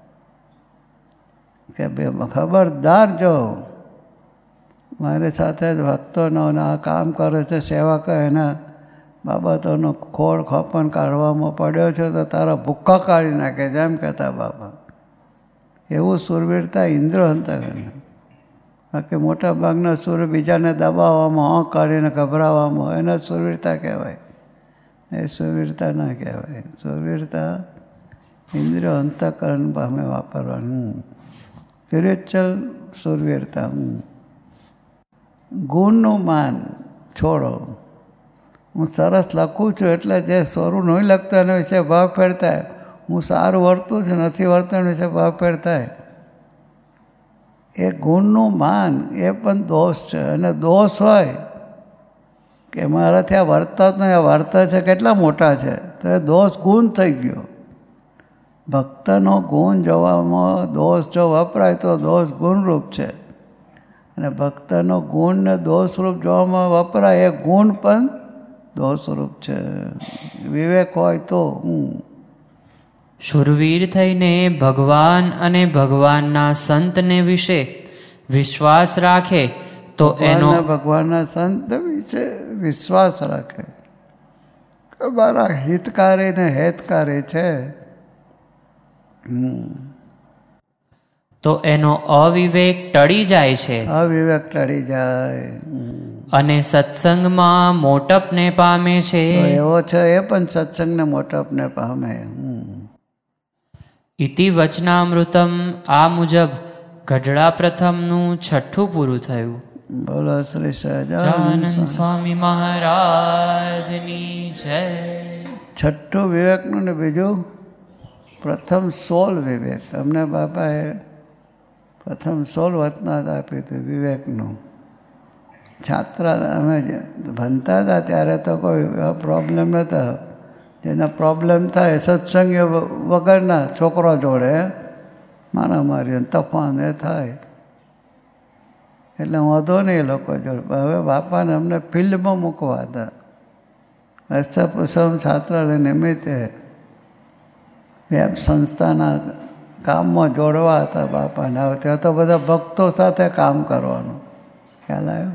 [SPEAKER 2] કે બે ખબરદાર જો મારી સાથે જ ભક્તોનો આ કામ કરે છે, સેવા કરે, એના બાબા તોનો ખોળ ખોપણ કાઢવામાં પડ્યો છે તો તારા ભૂક્કા કાઢી નાખે છે એમ કહેતા બાબા. એવું સુરવીરતા ઇન્દ્ર અંતકરણ. બાકી મોટા ભાગના સુર બીજાને દબાવવામાં આંખ કાઢીને ગભરાવવામાં એને સુરવીરતા કહેવાય. એ સુરવીરતા ના કહેવાય. સુરવીરતા ઇન્દ્રિય અંતકરણ પામે વાપરવાનું. સ્પિરિચ્યુઅલ સુરવીરતા. ગુણનું માન છોડો. હું સરસ લખું છું એટલે જે સોરું નહીં લખતો એના વિશે ભાવ ફેર થાય. હું સારું વર્તું છું નથી વર્તન વિશે ભાવ ફેર થાય. એ ગુણનું માન એ પણ દોષ છે. અને દોષ હોય કે મારાથી આ વર્તા જ નહીં, આ વર્તા છે કેટલા મોટા છે, તો એ દોષ ગુણ થઈ ગયો. ભક્તનો ગુણ જોવામાં દોષ જો વપરાય તો દોષ ગુણરૂપ છે, અને ભક્તનો ગુણને દોષરૂપ જોવામાં વપરાય એ ગુણ પણ દોષરૂપ છે. વિવેક હોય તો હું
[SPEAKER 3] શુરવીર થઈને ભગવાન અને ભગવાનના સંતને વિશે વિશ્વાસ રાખે તો એનો
[SPEAKER 2] ભગવાનના સંત વિશે વિશ્વાસ રાખે. મારા હિતકારી ને હેતકારી છે
[SPEAKER 3] તો એનો અવિવેક ટળી જાય છે.
[SPEAKER 2] અવિવેક ટળી જાય
[SPEAKER 3] અને સત્સંગમાં મોટપને પામે છે.
[SPEAKER 2] એવો છે એ પણ સત્સંગને મોટપને પામે.
[SPEAKER 3] ઇતિ વચનામૃતમ. આ મુજબ ગઢડા પ્રથમનું છઠ્ઠું પૂરું થયું.
[SPEAKER 2] બોલો શ્રી
[SPEAKER 3] સહજાનંદ સ્વામી મહારાજની જય.
[SPEAKER 2] છઠ્ઠું વિવેકનું ને બીજું પ્રથમ સોળ વિવેક. અમને બાપાએ પ્રથમ સોળ વચનાત આપી હતું વિવેકનું. છાત્ર અમે ભણતા હતા ત્યારે તો કોઈ પ્રોબ્લેમ નહોતા. જેના પ્રોબ્લેમ થાય સત્સંગીઓ વગરના છોકરો જોડે મારામારી તોફાન એ થાય એટલે વાંધો નહીં એ લોકો જોડે. હવે બાપાને અમને ફિલ્ડમાં મૂકવા હતા. અષ્ટપુષ્પમ છાત્રાલય નિમિત્તે વેબ સંસ્થાના કામમાં જોડવા હતા બાપાને. હવે ત્યાં તો બધા ભક્તો સાથે કામ કરવાનું ખ્યાલ આવ્યો.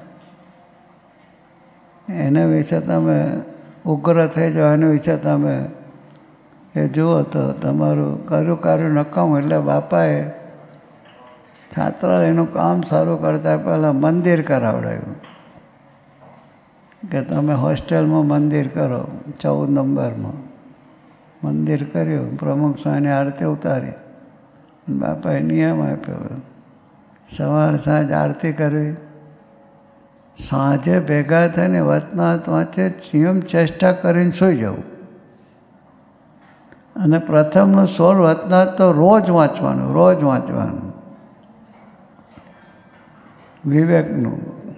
[SPEAKER 2] એના વિશે તમે ઉગ્ર થઈ જાઓ, એના વિશે તમે એ જુઓ તો તમારું કર્યું કાર્યું નકામ. એટલે બાપાએ છાત્રાલયનું કામ શરૂ કરતા પહેલાં મંદિર કરાવડાવ્યું કે તમે હોસ્ટેલમાં મંદિર કરો. ચૌદ નંબરમાં મંદિર કર્યું. પ્રમુખ સ્વામીની આરતી ઉતારી. બાપાએ નિયમ આપ્યો સવાર સાંજ આરતી કરવી. સાંજે ભેગા થઈને વચનાત વાંચે નિયમ ચેષ્ટા કરીને સૂઈ જવું. અને પ્રથમનું સોળ વચનાત તો રોજ વાંચવાનું, રોજ વાંચવાનું વિવેકનું.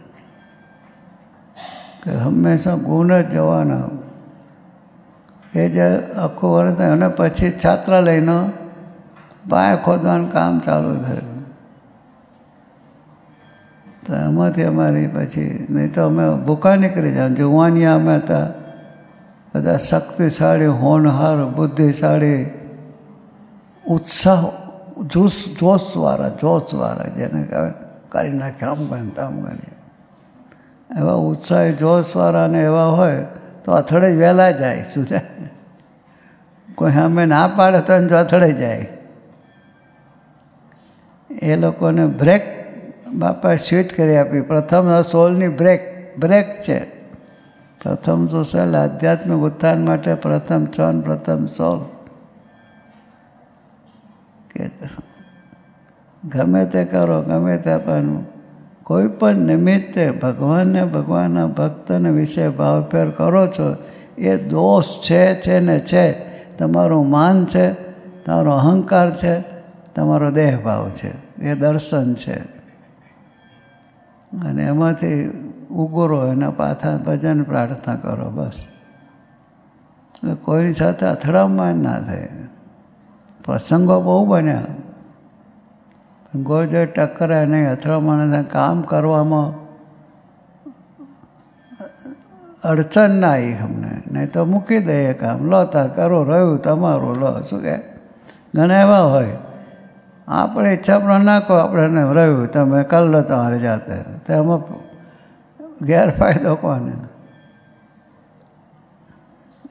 [SPEAKER 2] કે હંમેશા ગુણ જ જવાના. એ જે આખું વર્ષ થાય અને પછી છાત્રાલયનો પાય ખોદવાનું કામ ચાલુ થયું. તો એમાંથી અમારી પછી નહીં તો અમે ભૂખા નીકળી જાય. જુવાનિયા અમે હતા બધા શક્તિશાળી, હોનહાર, બુદ્ધિશાળી, ઉત્સાહ, જોશ જોશવાળા જોશવાળા જેને કહેવાય કરી નાખે આમ ગણી આમ ગણી એવા ઉત્સાહી જોશવાળા ને એવા હોય તો અથડે વહેલા જાય. શું છે કોઈ સામે ના પાડે તો એને જો અથડે જાય. એ લોકોને બ્રેક બાપાએ સ્વીટ કરી આપી. પ્રથમ સોલની બ્રેક બ્રેક છે. પ્રથમ તો સોલ આધ્યાત્મિક ઉત્થાન માટે પ્રથમ છન પ્રથમ સોલ કે ગમે તે કરો ગમે તે પણ કોઈ પણ નિમિત્તે ભગવાનને ભગવાનના ભક્તને વિશે ભાવફેર કરો છો એ દોષ છે છે ને છે. તમારું માન છે, તમારો અહંકાર છે, તમારો દેહભાવ છે, એ દર્શન છે. અને એમાંથી ઉગરો એના પાછા ભજન પ્રાર્થના કરો બસ. એટલે કોઈની સાથે અથડામણ ના થાય. પ્રસંગો બહુ બન્યા પણ કોઈ જો ટકરાય નહીં, અથડામણ કામ કરવામાં અડચણ ના આવી અમને. નહીં તો મૂકી દઈએ કામ. લો તાર કરો રહ્યું તમારું લો. શું કહે ઘણા એવા હોય આપણે ઈચ્છા પણ નાખો આપણે રહ્યું તમે કરી લો તમારી જાતે. તો એમાં ગેરફાયદો કોને?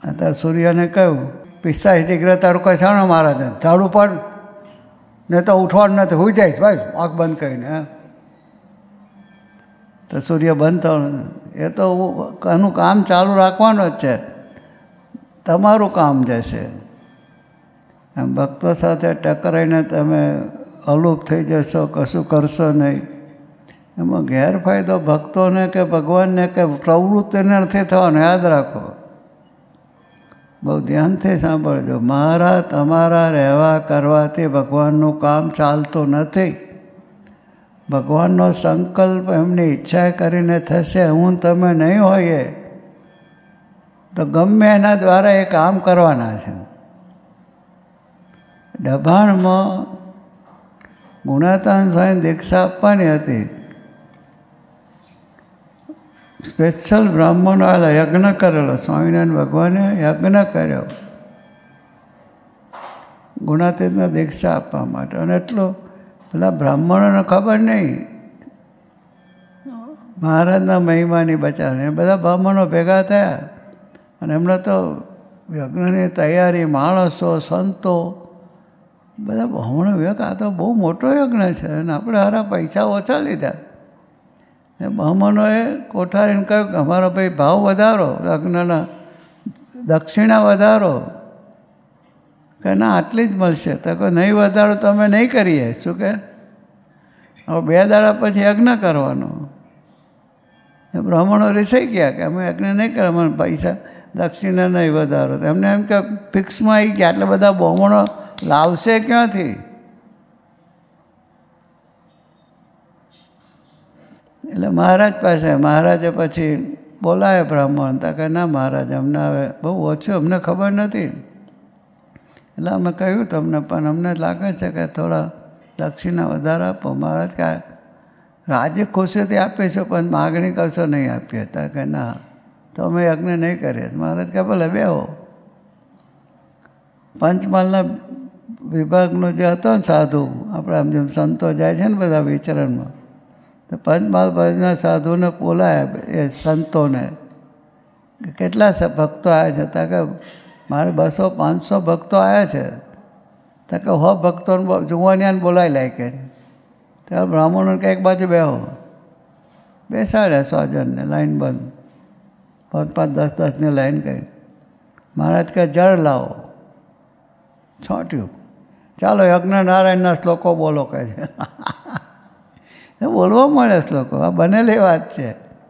[SPEAKER 2] અત્યારે સૂર્યને કહ્યું પિસ્તાલીસ ડિગ્રી તડકો છે ને મહારાજ ઝાડુ પડ ને તો ઉઠવાનું નથી હોઈ જાય ભાઈ આંખ બંધ કરીને. તો સૂર્ય બંધ થવાનું એ તો એનું કામ ચાલુ રાખવાનું જ છે, તમારું કામ જશે. એમ ભક્તો સાથે ટકરાઈને તમે અલુપ થઈ જશો, કશું કરશો નહીં. એમાં ગેરફાયદો ભક્તોને કે ભગવાનને કે પ્રવૃત્તિને નથી થવાનો, યાદ રાખો. બહુ ધ્યાનથી સાંભળજો. મારા તમારા રહેવા કરવાથી ભગવાનનું કામ ચાલતું નથી. ભગવાનનો સંકલ્પ એમની ઈચ્છા કરીને થશે. હું તમે નહીં હોઈએ તો ગમે એના દ્વારા એ કામ કરવાના છે. દબાણમાં ગુણાતાન સ્વામી દીક્ષા આપવાની હતી. સ્પેશિયલ બ્રાહ્મણો આવેલા, યજ્ઞ કરેલો. સ્વામિનારાયણ ભગવાને યજ્ઞ કર્યો ગુણાતીતને દીક્ષા આપવા માટે. અને એટલું પેલા બ્રાહ્મણોને ખબર નહીં મહારાજના મહિમાની બચાવને. એ બધા બ્રાહ્મણો ભેગા થયા અને એમને તો યજ્ઞની તૈયારી, માણસો, સંતો બધા બ્રાહ્મણો વ્યક આ તો બહુ મોટો યજ્ઞ છે અને આપણે હારા પૈસા ઓછા લીધા. એ બ્રાહ્મણોએ કોઠારીને કહ્યું કે અમારો ભાઈ ભાવ વધારો, યજ્ઞના દક્ષિણા વધારો. કે ના આટલી જ મળશે. તો કોઈ નહીં વધારો તો અમે નહીં કરીએ. શું કે હવે બે દાડા પછી યજ્ઞ કરવાનો. એ બ્રાહ્મણો રિસાઈ ગયા કે અમે યજ્ઞ નહીં કરે, અમને પૈસા દક્ષિણા નહીં વધારો. એમને એમ કે ફિક્સમાં આવી ગયા, આટલા બધા બ્રાહ્મણો લાવશે ક્યાંથી? એટલે મહારાજ પાસે મહારાજે પછી બોલાવે બ્રાહ્મણ. તા કે ના મહારાજ અમને હવે બહુ ઓછું, અમને ખબર નથી. એટલે અમે કહ્યું તમને, પણ અમને લાગે છે કે થોડા દક્ષિણા વધારે આપો. મહારાજ કે રાજી ખુશીથી આપીશું પણ માગણી કરશો નહીં આપીએ. તા કે ના તો અમે યજ્ઞ નહીં કરીએ. મહારાજ કે ભલે બેહો. પંચમહાલના વિભાગનો જે હતો ને સાધુ, આપણે આમ જેમ સંતો જાય છે ને બધા વિચરણમાં, તો પંચમહાલ બાજુના સાધુને બોલાયા એ સંતોને કે કેટલા ભક્તો આવ્યા છે. તા કે મારે બસો પાંચસો ભક્તો આવ્યા છે. તો કે હો ભક્તોને જુવાનિયાને બોલાવી લાય કે. ત્યારે બ્રાહ્મણોને કે એક બાજુ બેહો. બેસાડ્યા સો જણને લાઈન બંધ, પાંચ પાંચ દસ દસની લાઈન કરી. મહારાજ કે જળ લાવો. છોટ્યું. ચાલો યજ્ઞ નારાયણના શ્લોકો બોલો કહે છે. એ બોલવા મળે શ્લોકો, આ બનેલી વાત છે.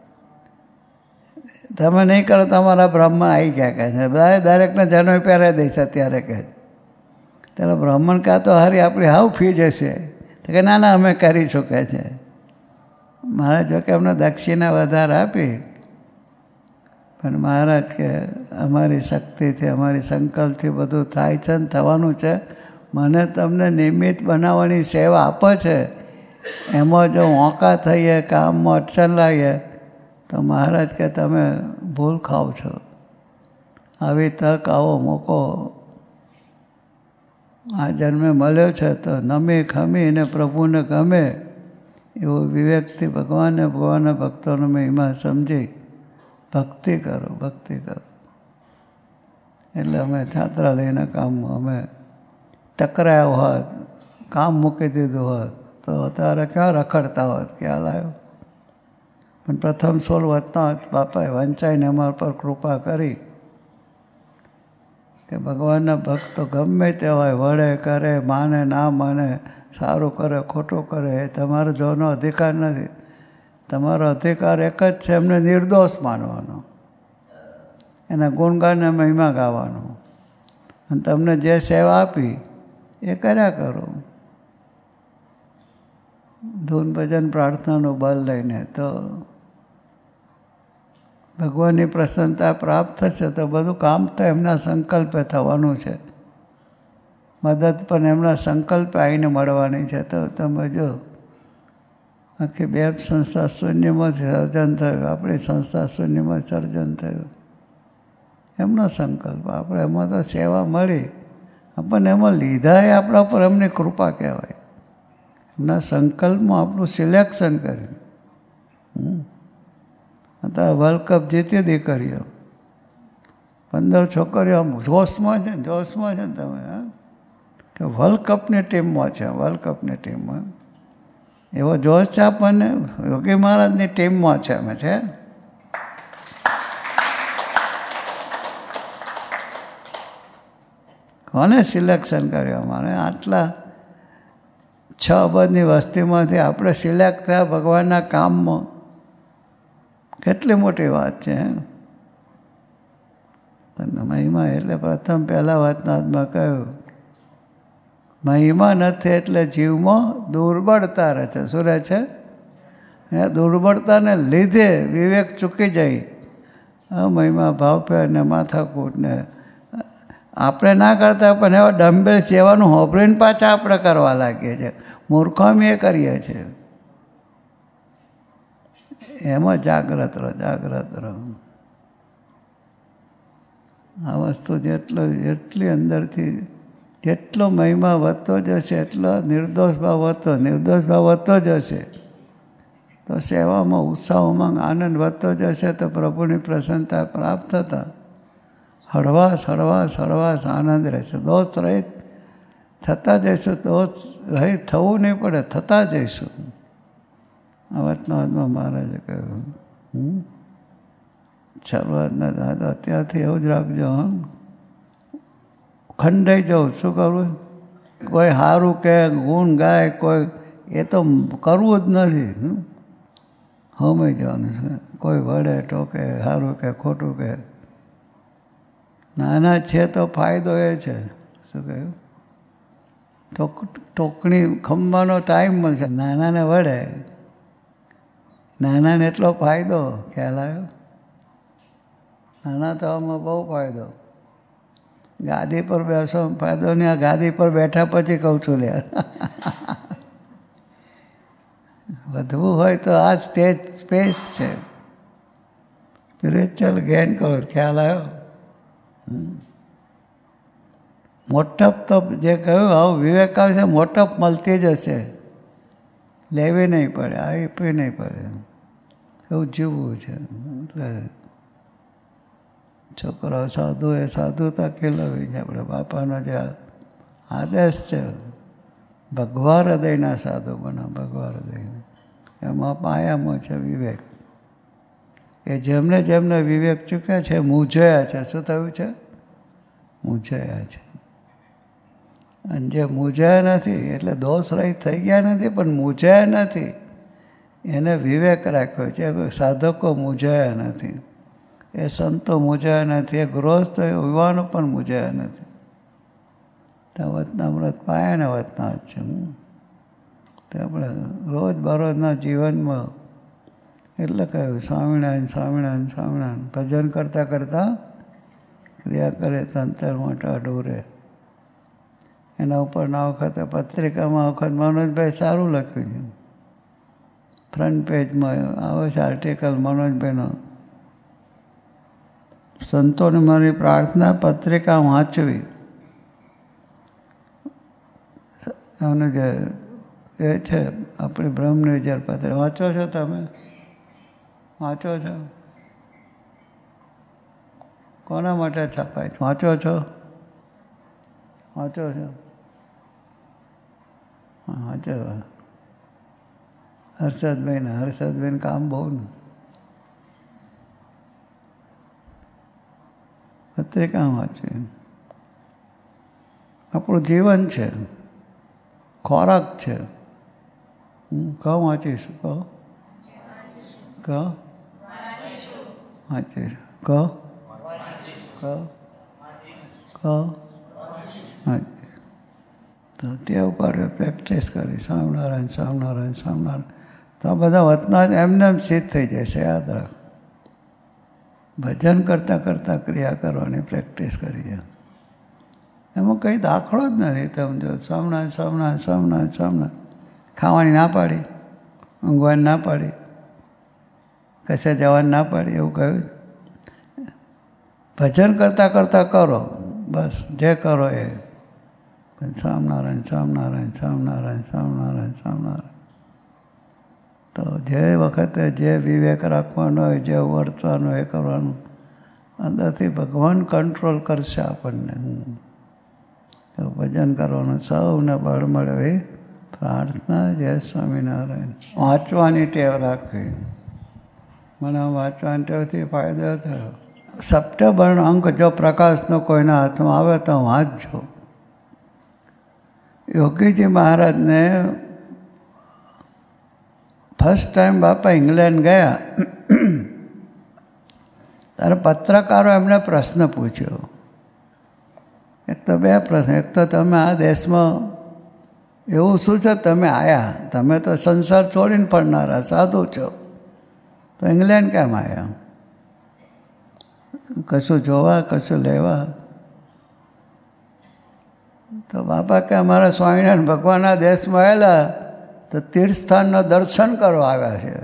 [SPEAKER 2] તમે નહીં કરો તમારા બ્રાહ્મણ આવી ગયા કહે છે. બધા દરેકને જનોઈ પહેરાવી દઈશ અત્યારે કહે. ત્યારે બ્રાહ્મણ કહે તો હારી આપણી હાવ ફી જશે. તો કે ના ના અમે કરીશું કહે છે. મહારાજ જો કે અમને દક્ષિણા વધારે આપી, પણ મહારાજ કે અમારી શક્તિથી અમારી સંકલ્પથી બધું થાય છે ને થવાનું છે. મને તમને નિમિત્ત બનાવવાની સેવા આપો છે. એમાં જો ઓંકા થઈએ, કામમાં અડચણ લાવીએ તો મહારાજ કે તમે ભૂલ ખાઓ છો. આવી તક આવો મોકો આ જન્મે મળ્યો છે તો નમી ખમીને પ્રભુને ગમે એવો વિવેકથી ભગવાનને ભગવાનના ભક્તોનો મહિમા સમજી ભક્તિ કરો, ભક્તિ કરો. એટલે અમે છાત્રાલયના કામમાં અમે ટકરાયા હોત, કામ મૂકી દીધું હોત તો અત્યારે ક્યાં રખડતા હોત, ખ્યાલ આવ્યો. પણ પ્રથમ સોળ વતના બાપાએ વંચાઈને અમારા પર કૃપા કરી કે ભગવાનના ભક્તો ગમે તે હોય, વળે કરે, માને ના માને, સારું કરે ખોટું કરે, એ તમારો જોવાનો અધિકાર નથી. તમારો અધિકાર એક જ છે, એમને નિર્દોષ માનવાનો, એના ગુણગાનને મહિમા ગાવાનો. અને તમને જે સેવા આપી એ કર્યા કરો. ધૂન ભજન પ્રાર્થનાનું બળ લઈને તો ભગવાનની પ્રસન્નતા પ્રાપ્ત થશે. તો બધું કામ તો એમના સંકલ્પે થવાનું છે. મદદ પણ એમના સંકલ્પે આવીને મળવાની છે. તો તમે જો આખી બે સંસ્થા શૂન્યમાંથી સર્જન થયું, આપણી સંસ્થા શૂન્યમાં સર્જન થયું. એમનો સંકલ્પ, આપણે એમાં તો સેવા મળી, આપણને એમાં લીધા એ આપણા પર એમની કૃપા કહેવાય. એમના સંકલ્પમાં આપણું સિલેક્શન કર્યું. અત્યારે વર્લ્ડ કપ જીતી દીકરીઓ, પંદર છોકરીઓ આમ જોશમાં છે ને જોશમાં છે ને તમે હા કે વર્લ્ડ કપની ટીમમાં છે, વર્લ્ડ કપની ટીમમાં એવો જોશ છે આપણને. યોગી મહારાજની ટીમમાં છે અમે છે. કોને સિલેક્શન કર્યું અમારે? આટલા છ અબજની વસ્તીમાંથી આપણે સિલેક્ટ થયા ભગવાનના કામમાં. કેટલી મોટી વાત છે. મહિમા એટલે પ્રથમ પહેલાં વાતનાથમાં કહ્યું મહિમા નથી એટલે જીવમાં દુર્બળતા રહે છે. શું રહે છે? અને દુર્બળતાને લીધે વિવેક ચૂકી જાય. હા મહિમા ભાવફેર ને માથાકૂટ ને આપણે ના કરતા પણ એવા ડમ્બેલ સેવાનું હોભરીને પાછા આપણે કરવા લાગીએ છીએ. મૂર્ખામી એ કરીએ છીએ. એમાં જાગ્રત રહો, જાગ્રત રહો. આ વસ્તુ જેટલો જેટલી અંદરથી જેટલો મહિમા વધતો જશે એટલો નિર્દોષ ભાવ વધતો નિર્દોષ ભાવ વધતો જશે તો સેવામાં ઉત્સાહ ઉમંગ આનંદ વધતો જશે તો પ્રભુની પ્રસન્નતા પ્રાપ્ત થતા હળવાશ હળવાશ હળવાશ આનંદ રહેશે. દોષ રહિત થતા જઈશું. દોષ રહિત થવું નહીં પડે, થતા જઈશું. આ વતનાથમાં મહારાજે કહ્યું હમ શરૂઆતના દાદા અત્યારથી એવું જ રાખજો. હમ ખંડાઈ જાઉં શું કરવું? કોઈ સારું કે ગુણ ગાય કોઈ એ તો કરવું જ નથી. હમે જવાનું છે. કોઈ વડે ટોકે સારું કે ખોટું કે નાના છે તો ફાયદો એ છે. શું કહ્યું? ટોક ટોકણી ખંભાનો ટાઈમ મળશે. નાનાને વડે નાનાને એટલો ફાયદો ખ્યાલ આવ્યો? નાના થવામાં બહુ ફાયદો. ગાદી પર બેસવામાં ફાયદો નહીં. આ ગાદી પર બેઠા પછી કહું છું લે વધવું હોય તો આ સ્ટેજ સ્પેસ છે. સ્પિરિચ્યુઅલ ગેન કરો. ખ્યાલ આવ્યો? મોટપ તો જે કહ્યું આવું વિવેક આવશે મોટપ મળતી જ હશે. લેવી નહીં પડે, આપવી નહીં પડે. એવું જીવવું છે. એટલે છોકરાઓ સાધુ એ સાધુતા કેળવવી છે. આપણે બાપાનો જે આદેશ છે ભગવા હૃદયના સાધુ બનો. ભગવા હૃદયના એમાં પાયામાં છે વિવેક. એ જેમને જેમને વિવેક ચૂક્યા છે મૂંઝાયા છે. શું થયું છે? મૂંઝાયા છે. અને જે મૂંઝાયા નથી એટલે દોષ રહિત થઈ ગયા નથી પણ મૂંઝાયા નથી એને વિવેક રાખ્યો છે. સાધકો મૂંઝાયા નથી, એ સંતો મૂંઝાયા નથી, એ ગૃહસ્થ યુવાનો પણ મૂંઝાયા નથી. તો વતનામૃત પાયા ને વતના જ છે. તો આપણે રોજ બરોજના જીવનમાં એટલે કહ્યું સ્વામિનારાયણ સ્વામિનારાયણ સ્વામિનારાયણ ભજન કરતાં કરતાં ક્રિયા કરે તંતર માટે અઢૂરે. એના ઉપરના વખતે પત્રિકામાં વખત મનોજભાઈ સારું લખ્યું છે. ફ્રન્ટ પેજમાં આવે છે આર્ટિકલ મનોજભાઈનો. સંતોને મારી પ્રાર્થના પત્રિકા વાંચવી. અને જે એ છે આપણી બ્રહ્મનિર્જર પત્રિકા વાંચો છો તમે? વાંચો છો? કોના માટે છપાય? વાંચો છો? વાંચો છો? હા વાંચો. હર્ષદભાઈને હર્ષદભાઈને કામ બહુ ને પત્રિકા વાંચવી. આપણું જીવન છે, ખોરાક છે. કહો વાંચીશું. કહો કહો વાંચીશું. કહો કહો કહો વાંચીશું. તો તે ઉપર પ્રેક્ટિસ કરી સ્વામિનારાયણ સ્વામિનારાયણ સ્વામિનારાયણ તો આ બધા વતના એમને એમ સિદ્ધ થઈ જશે. યાદ રાખ. ભજન કરતાં કરતાં ક્રિયા કરવાની પ્રેક્ટિસ કરીએ. એમાં કંઈ દાખલો જ નથી. તમે જો સ્વામિનારાયણ સ્વામિનારાયણ સ્વામિનારાયણ સ્વામિનારાયણ ખાવાની ના પાડી, ઊંઘવાની ના પાડી, કશે જવાની ના પાડી એવું કહ્યું. ભજન કરતાં કરતાં કરો બસ જે કરો એ. સ્વામિનારાયણ સ્વામિનારાયણ સ્વામિનારાયણ સ્વામિનારાયણ સ્વામિનારાયણ. તો જે વખતે જે વિવેક રાખવાનો હોય, જે વર્તવાનું એ કરવાનું. અંદરથી ભગવાન કંટ્રોલ કરશે આપણને. તો ભજન કરવાનું સૌને બળ મળે એ પ્રાર્થના. જય સ્વામિનારાયણ. વાંચવાની ટેવ રાખવી. મને વાંચવાની ટેવથી ફાયદો થયો. સપ્ટેમ્બરનો અંક જો પ્રકાશનો કોઈના હાથમાં આવે તો વાંચજો. યોગીજી મહારાજને ફર્સ્ટ ટાઈમ બાપા ઇંગ્લેન્ડ ગયા ત્યારે પત્રકારો એમને પ્રશ્ન પૂછ્યો. એક તો બે પ્રશ્ન. એક તો તમે આ દેશમાં એવું શું છે તમે આવ્યા, તમે તો સંસાર છોડીને પડનારા સાધુ છો, તો ઇંગ્લેન્ડ કેમ આવ્યા? કશું જોવા, કશું લેવા? તો બાપા કે અમારા સ્વામિનારાયણ ભગવાનના દેશમાં આવેલા તો તીર્થસ્થાનના દર્શન કરવા આવ્યા છે.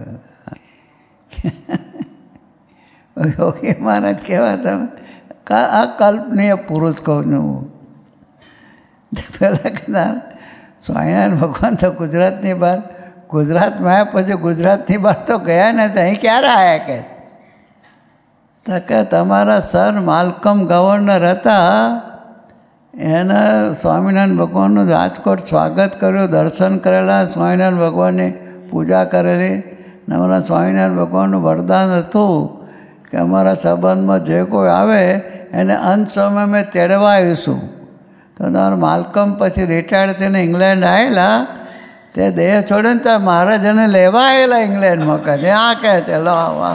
[SPEAKER 2] યોગી મહારાજ કહેવા તમે આ કલ્પનીય પુરુષ કહું છું. પહેલાં કહેતા સ્વામિનારાયણ ભગવાન તો ગુજરાતની બહાર, ગુજરાતમાં આવ્યા પછી ગુજરાતની બહાર તો ગયા નથી, અહીં ક્યારે આવ્યા કે? તો કે તમારા સર માલ્કમ ગવર્નર હતા, એને સ્વામિનારાયણ ભગવાનનું રાજકોટ સ્વાગત કર્યું, દર્શન કરેલા, સ્વામિનારાયણ ભગવાનની પૂજા કરેલી. ને અમારા સ્વામિનારાયણ ભગવાનનું વરદાન હતું કે અમારા સંબંધમાં જે કોઈ આવે એને અંત સમય મેં તેડવા આવીશું. તો તમારા માલ્કમ પછી રિટાયર્ડ થઈને ઇંગ્લેન્ડ આવેલા, તે દેહ છોડે ને ત્યાં મહારાજાને લેવા આવેલા ઇંગ્લેન્ડમાં. કહે આ કહે ચલો આવો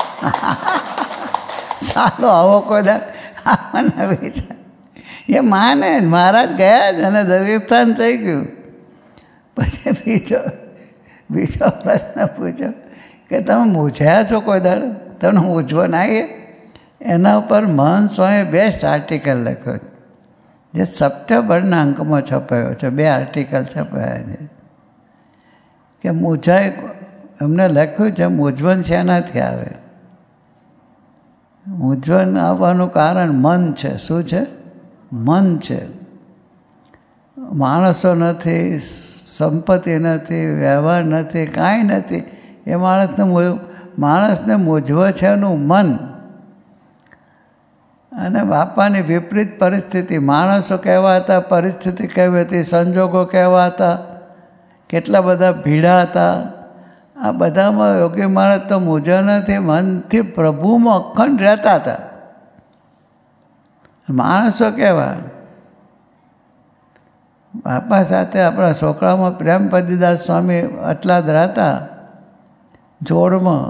[SPEAKER 2] ચાલો આવો કોઈ દા મને વિચાર એ માને મહારાજ ગયા જ અને દરિદ્રસ્થાન થઈ ગયું. પછી બીજો બીજો પ્રશ્ન પૂછ્યો કે તમે મૂંઝાયા છો કોઈ દાડો? તમને મૂંઝવો ના? એના ઉપર મહંત સ્વામીએ બેસ્ટ આર્ટિકલ લખ્યો જે સપ્ટેમ્બરના અંકમાં છપાયો છે. બે આર્ટિકલ છપાયા છે કે મૂંઝાય. એમને લખ્યું છે મૂંઝવણ શેનાથી આવે? મૂંઝવણ આવવાનું કારણ મન છે. શું છે? મન છે. માણસો નથી, સંપત્તિ નથી, વ્યવહાર નથી, કાંઈ નથી. એ માણસને માણસને મૂંઝવે છે એનું મન. અને બાપાની વિપરીત પરિસ્થિતિ, માણસો કેવા હતા, પરિસ્થિતિ કેવી હતી, સંજોગો કેવા હતા, કેટલા બધા ભીડા હતા, આ બધામાં યોગી મહારાજ તો મૂંઝવણથી મનથી પ્રભુમાં અખંડ રહેતા હતા. માણસો કેવા? બાપા સાથે આપણા છોકરામાં પ્રેમપદીદાસ સ્વામી આટલા જ રહેતા જોડમાં.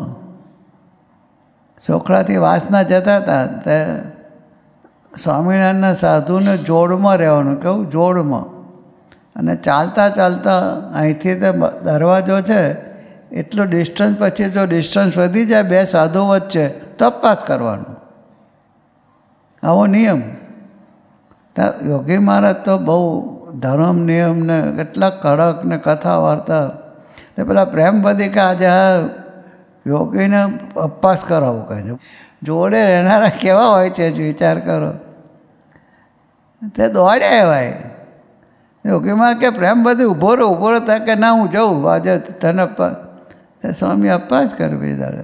[SPEAKER 2] છોકરાથી વાસના જતા હતા તે સ્વામિનારાયણના સાધુને જોડમાં રહેવાનું. કેવું? જોડમાં. અને ચાલતા ચાલતા અહીંથી તે દરવાજો છે એટલું ડિસ્ટન્સ, પછી જો ડિસ્ટન્સ વધી જાય બે સાધુ વચ્ચે તપાસ કરવાનું. આવો નિયમ. યોગી મહારાજ તો બહુ ધર્મ નિયમને કેટલા કડક ને કથા વાર્તા. એટલે પેલા પ્રેમપદી કે આજે આ યોગીને અપવાસ કરાવું કહે છે. જોડે રહેનારા કેવા હોય છે વિચાર કરો. તે દોડ્યા એવાય. યોગી મહારાજ કે પ્રેમપદી ઊભો રહો ઊભો રહો થાય કે ના હું જઉં આજે તને સ્વામી અપવાસ કરવી દાડે.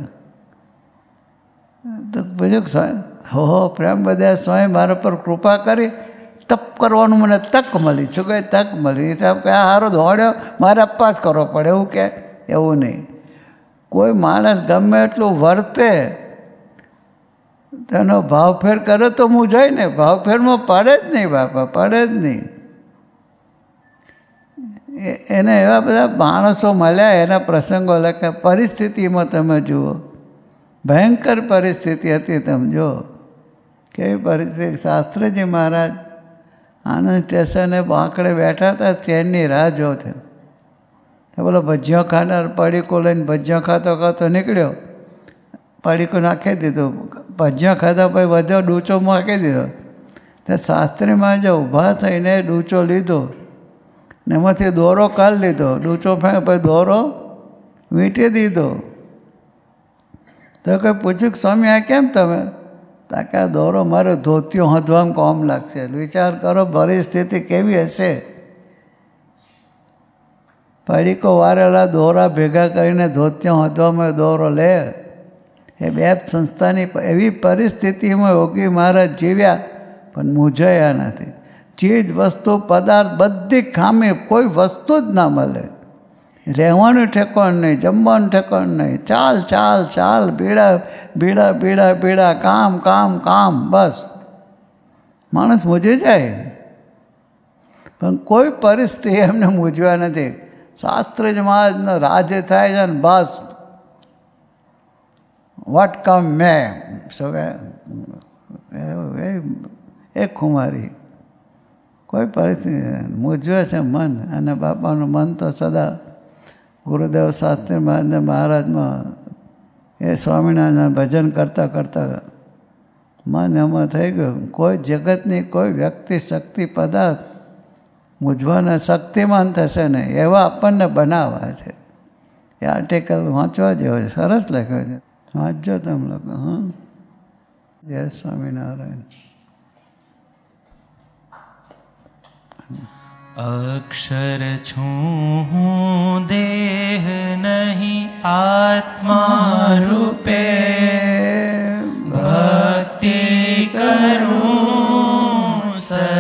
[SPEAKER 2] તો બીજું હો હો પ્રેમપદી સ્વામી મારા પર કૃપા કરી તપ કરવાનું મને તક મળી. શું કહે? તક મળી. કે આ સારો દોડ્યો મારે અપવાસ કરવો પડે એવું કે? એવું નહીં. કોઈ માણસ ગમે એટલું વર્તે તેનો ભાવફેર કરે તો હું જોઈ ને ભાવફેરમાં પડે જ નહીં બાપા, પડે જ નહીં. એને એવા બધા માણસો મળ્યા, એના પ્રસંગો લખ્યા. પરિસ્થિતિમાં તમે જુઓ, ભયંકર પરિસ્થિતિ હતી. તમે જુઓ કેવી પરિસ્થિતિ. શાસ્ત્રીજી મહારાજ આનંદ સ્ટેશને બાંકડે બેઠા હતા, ટ્રેનની રાહ જોતે. તો બોલો ભજીયો ખાનાર પડીકો લઈને ભજીયો ખાતો ખાતો નીકળ્યો. પડીકો નાખી દીધું. ભજીયો ખાધા પછી વધ્યો ડૂચો મૂકી દીધો. તો શાસ્ત્રીમાં જો ઊભા થઈને ડૂચો લીધો ને એમાંથી દોરો કાઢી લીધો. ડૂચો ફેંક પછી દોરો વીંટી દીધો. તો કંઈ પૂછ્યું સ્વામી આ કેમ તમે? તાકે આ દોરો મારે ધોતિયો હંધવામાં કોમ લાગશે. વિચાર કરો પરિસ્થિતિ કેવી હશે. પડીકો વારેલા દોરા ભેગા કરીને ધોતિયો હંધવામાં દોરો લે. એ બે સંસ્થાની એવી પરિસ્થિતિમાં યોગી મહારાજ જીવ્યા પણ મૂંઝાયા નથી. ચીજ વસ્તુ પદાર્થ બધી ખામી, કોઈ વસ્તુ જ ના મળે. રહેવાનું ઠેકાણ નહીં, જમવાનું ઠેકાણ નહીં, ચાલ ચાલ ચાલ, બીડા બીડા બીડા બીડા, કામ કામ કામ, બસ માણસ મૂંઝી જાય. પણ કોઈ પરિસ્થિતિ એમને મૂંઝવા નથી. શાસ્ત્રીજી મહારાજનો રાજ્ય થાય છે ને બસ વટ કમ મે શું એ એક ખુમારી, કોઈ પરિસ્થિતિ મૂંઝવે છે મન. અને બાપાનું મન તો સદા ગુરુદેવ શાસ્ત્રી મહારાજને મહારાજમાં એ સ્વામિનારાયણ ભજન કરતાં કરતાં મન એમાં થઈ ગયું. કોઈ જગતની કોઈ વ્યક્તિ શક્તિ પદાર્થ મૂંઝવાના શક્તિમાન થશે નહીં એવા આપણને બનાવવા છે. એ આર્ટિકલ વાંચવા જેવો છે, સરસ લખ્યો છે, વાંચજો તમે લોકો. હા, જય સ્વામિનારાયણ.
[SPEAKER 4] અક્ષર છું હું, દેહ નહીં આત્મા રૂપે, ભક્તિ કરું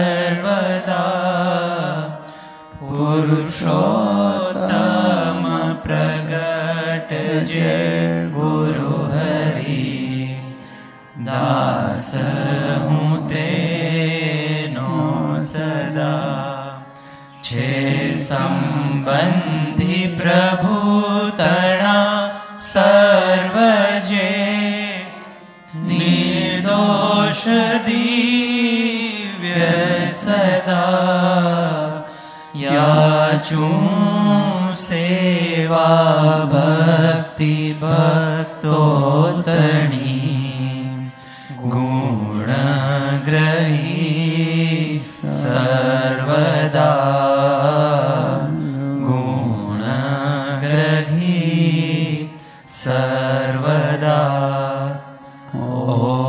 [SPEAKER 4] સર્વદા. પુરુષોત્તમ પ્રગટ જે ગુરુ હરિ, દાસ હું તેનો સદા. છે સંબંધી પ્રભુ તણા સર્વ જે, નિર્દોષ દિવ્ય સદા. યાચું સેવા ભક્તિ ભક્તોતણી, ગુણ ગ્રહી સર્વદા. ગુણ ગ્રહી સર્વદા. ઓ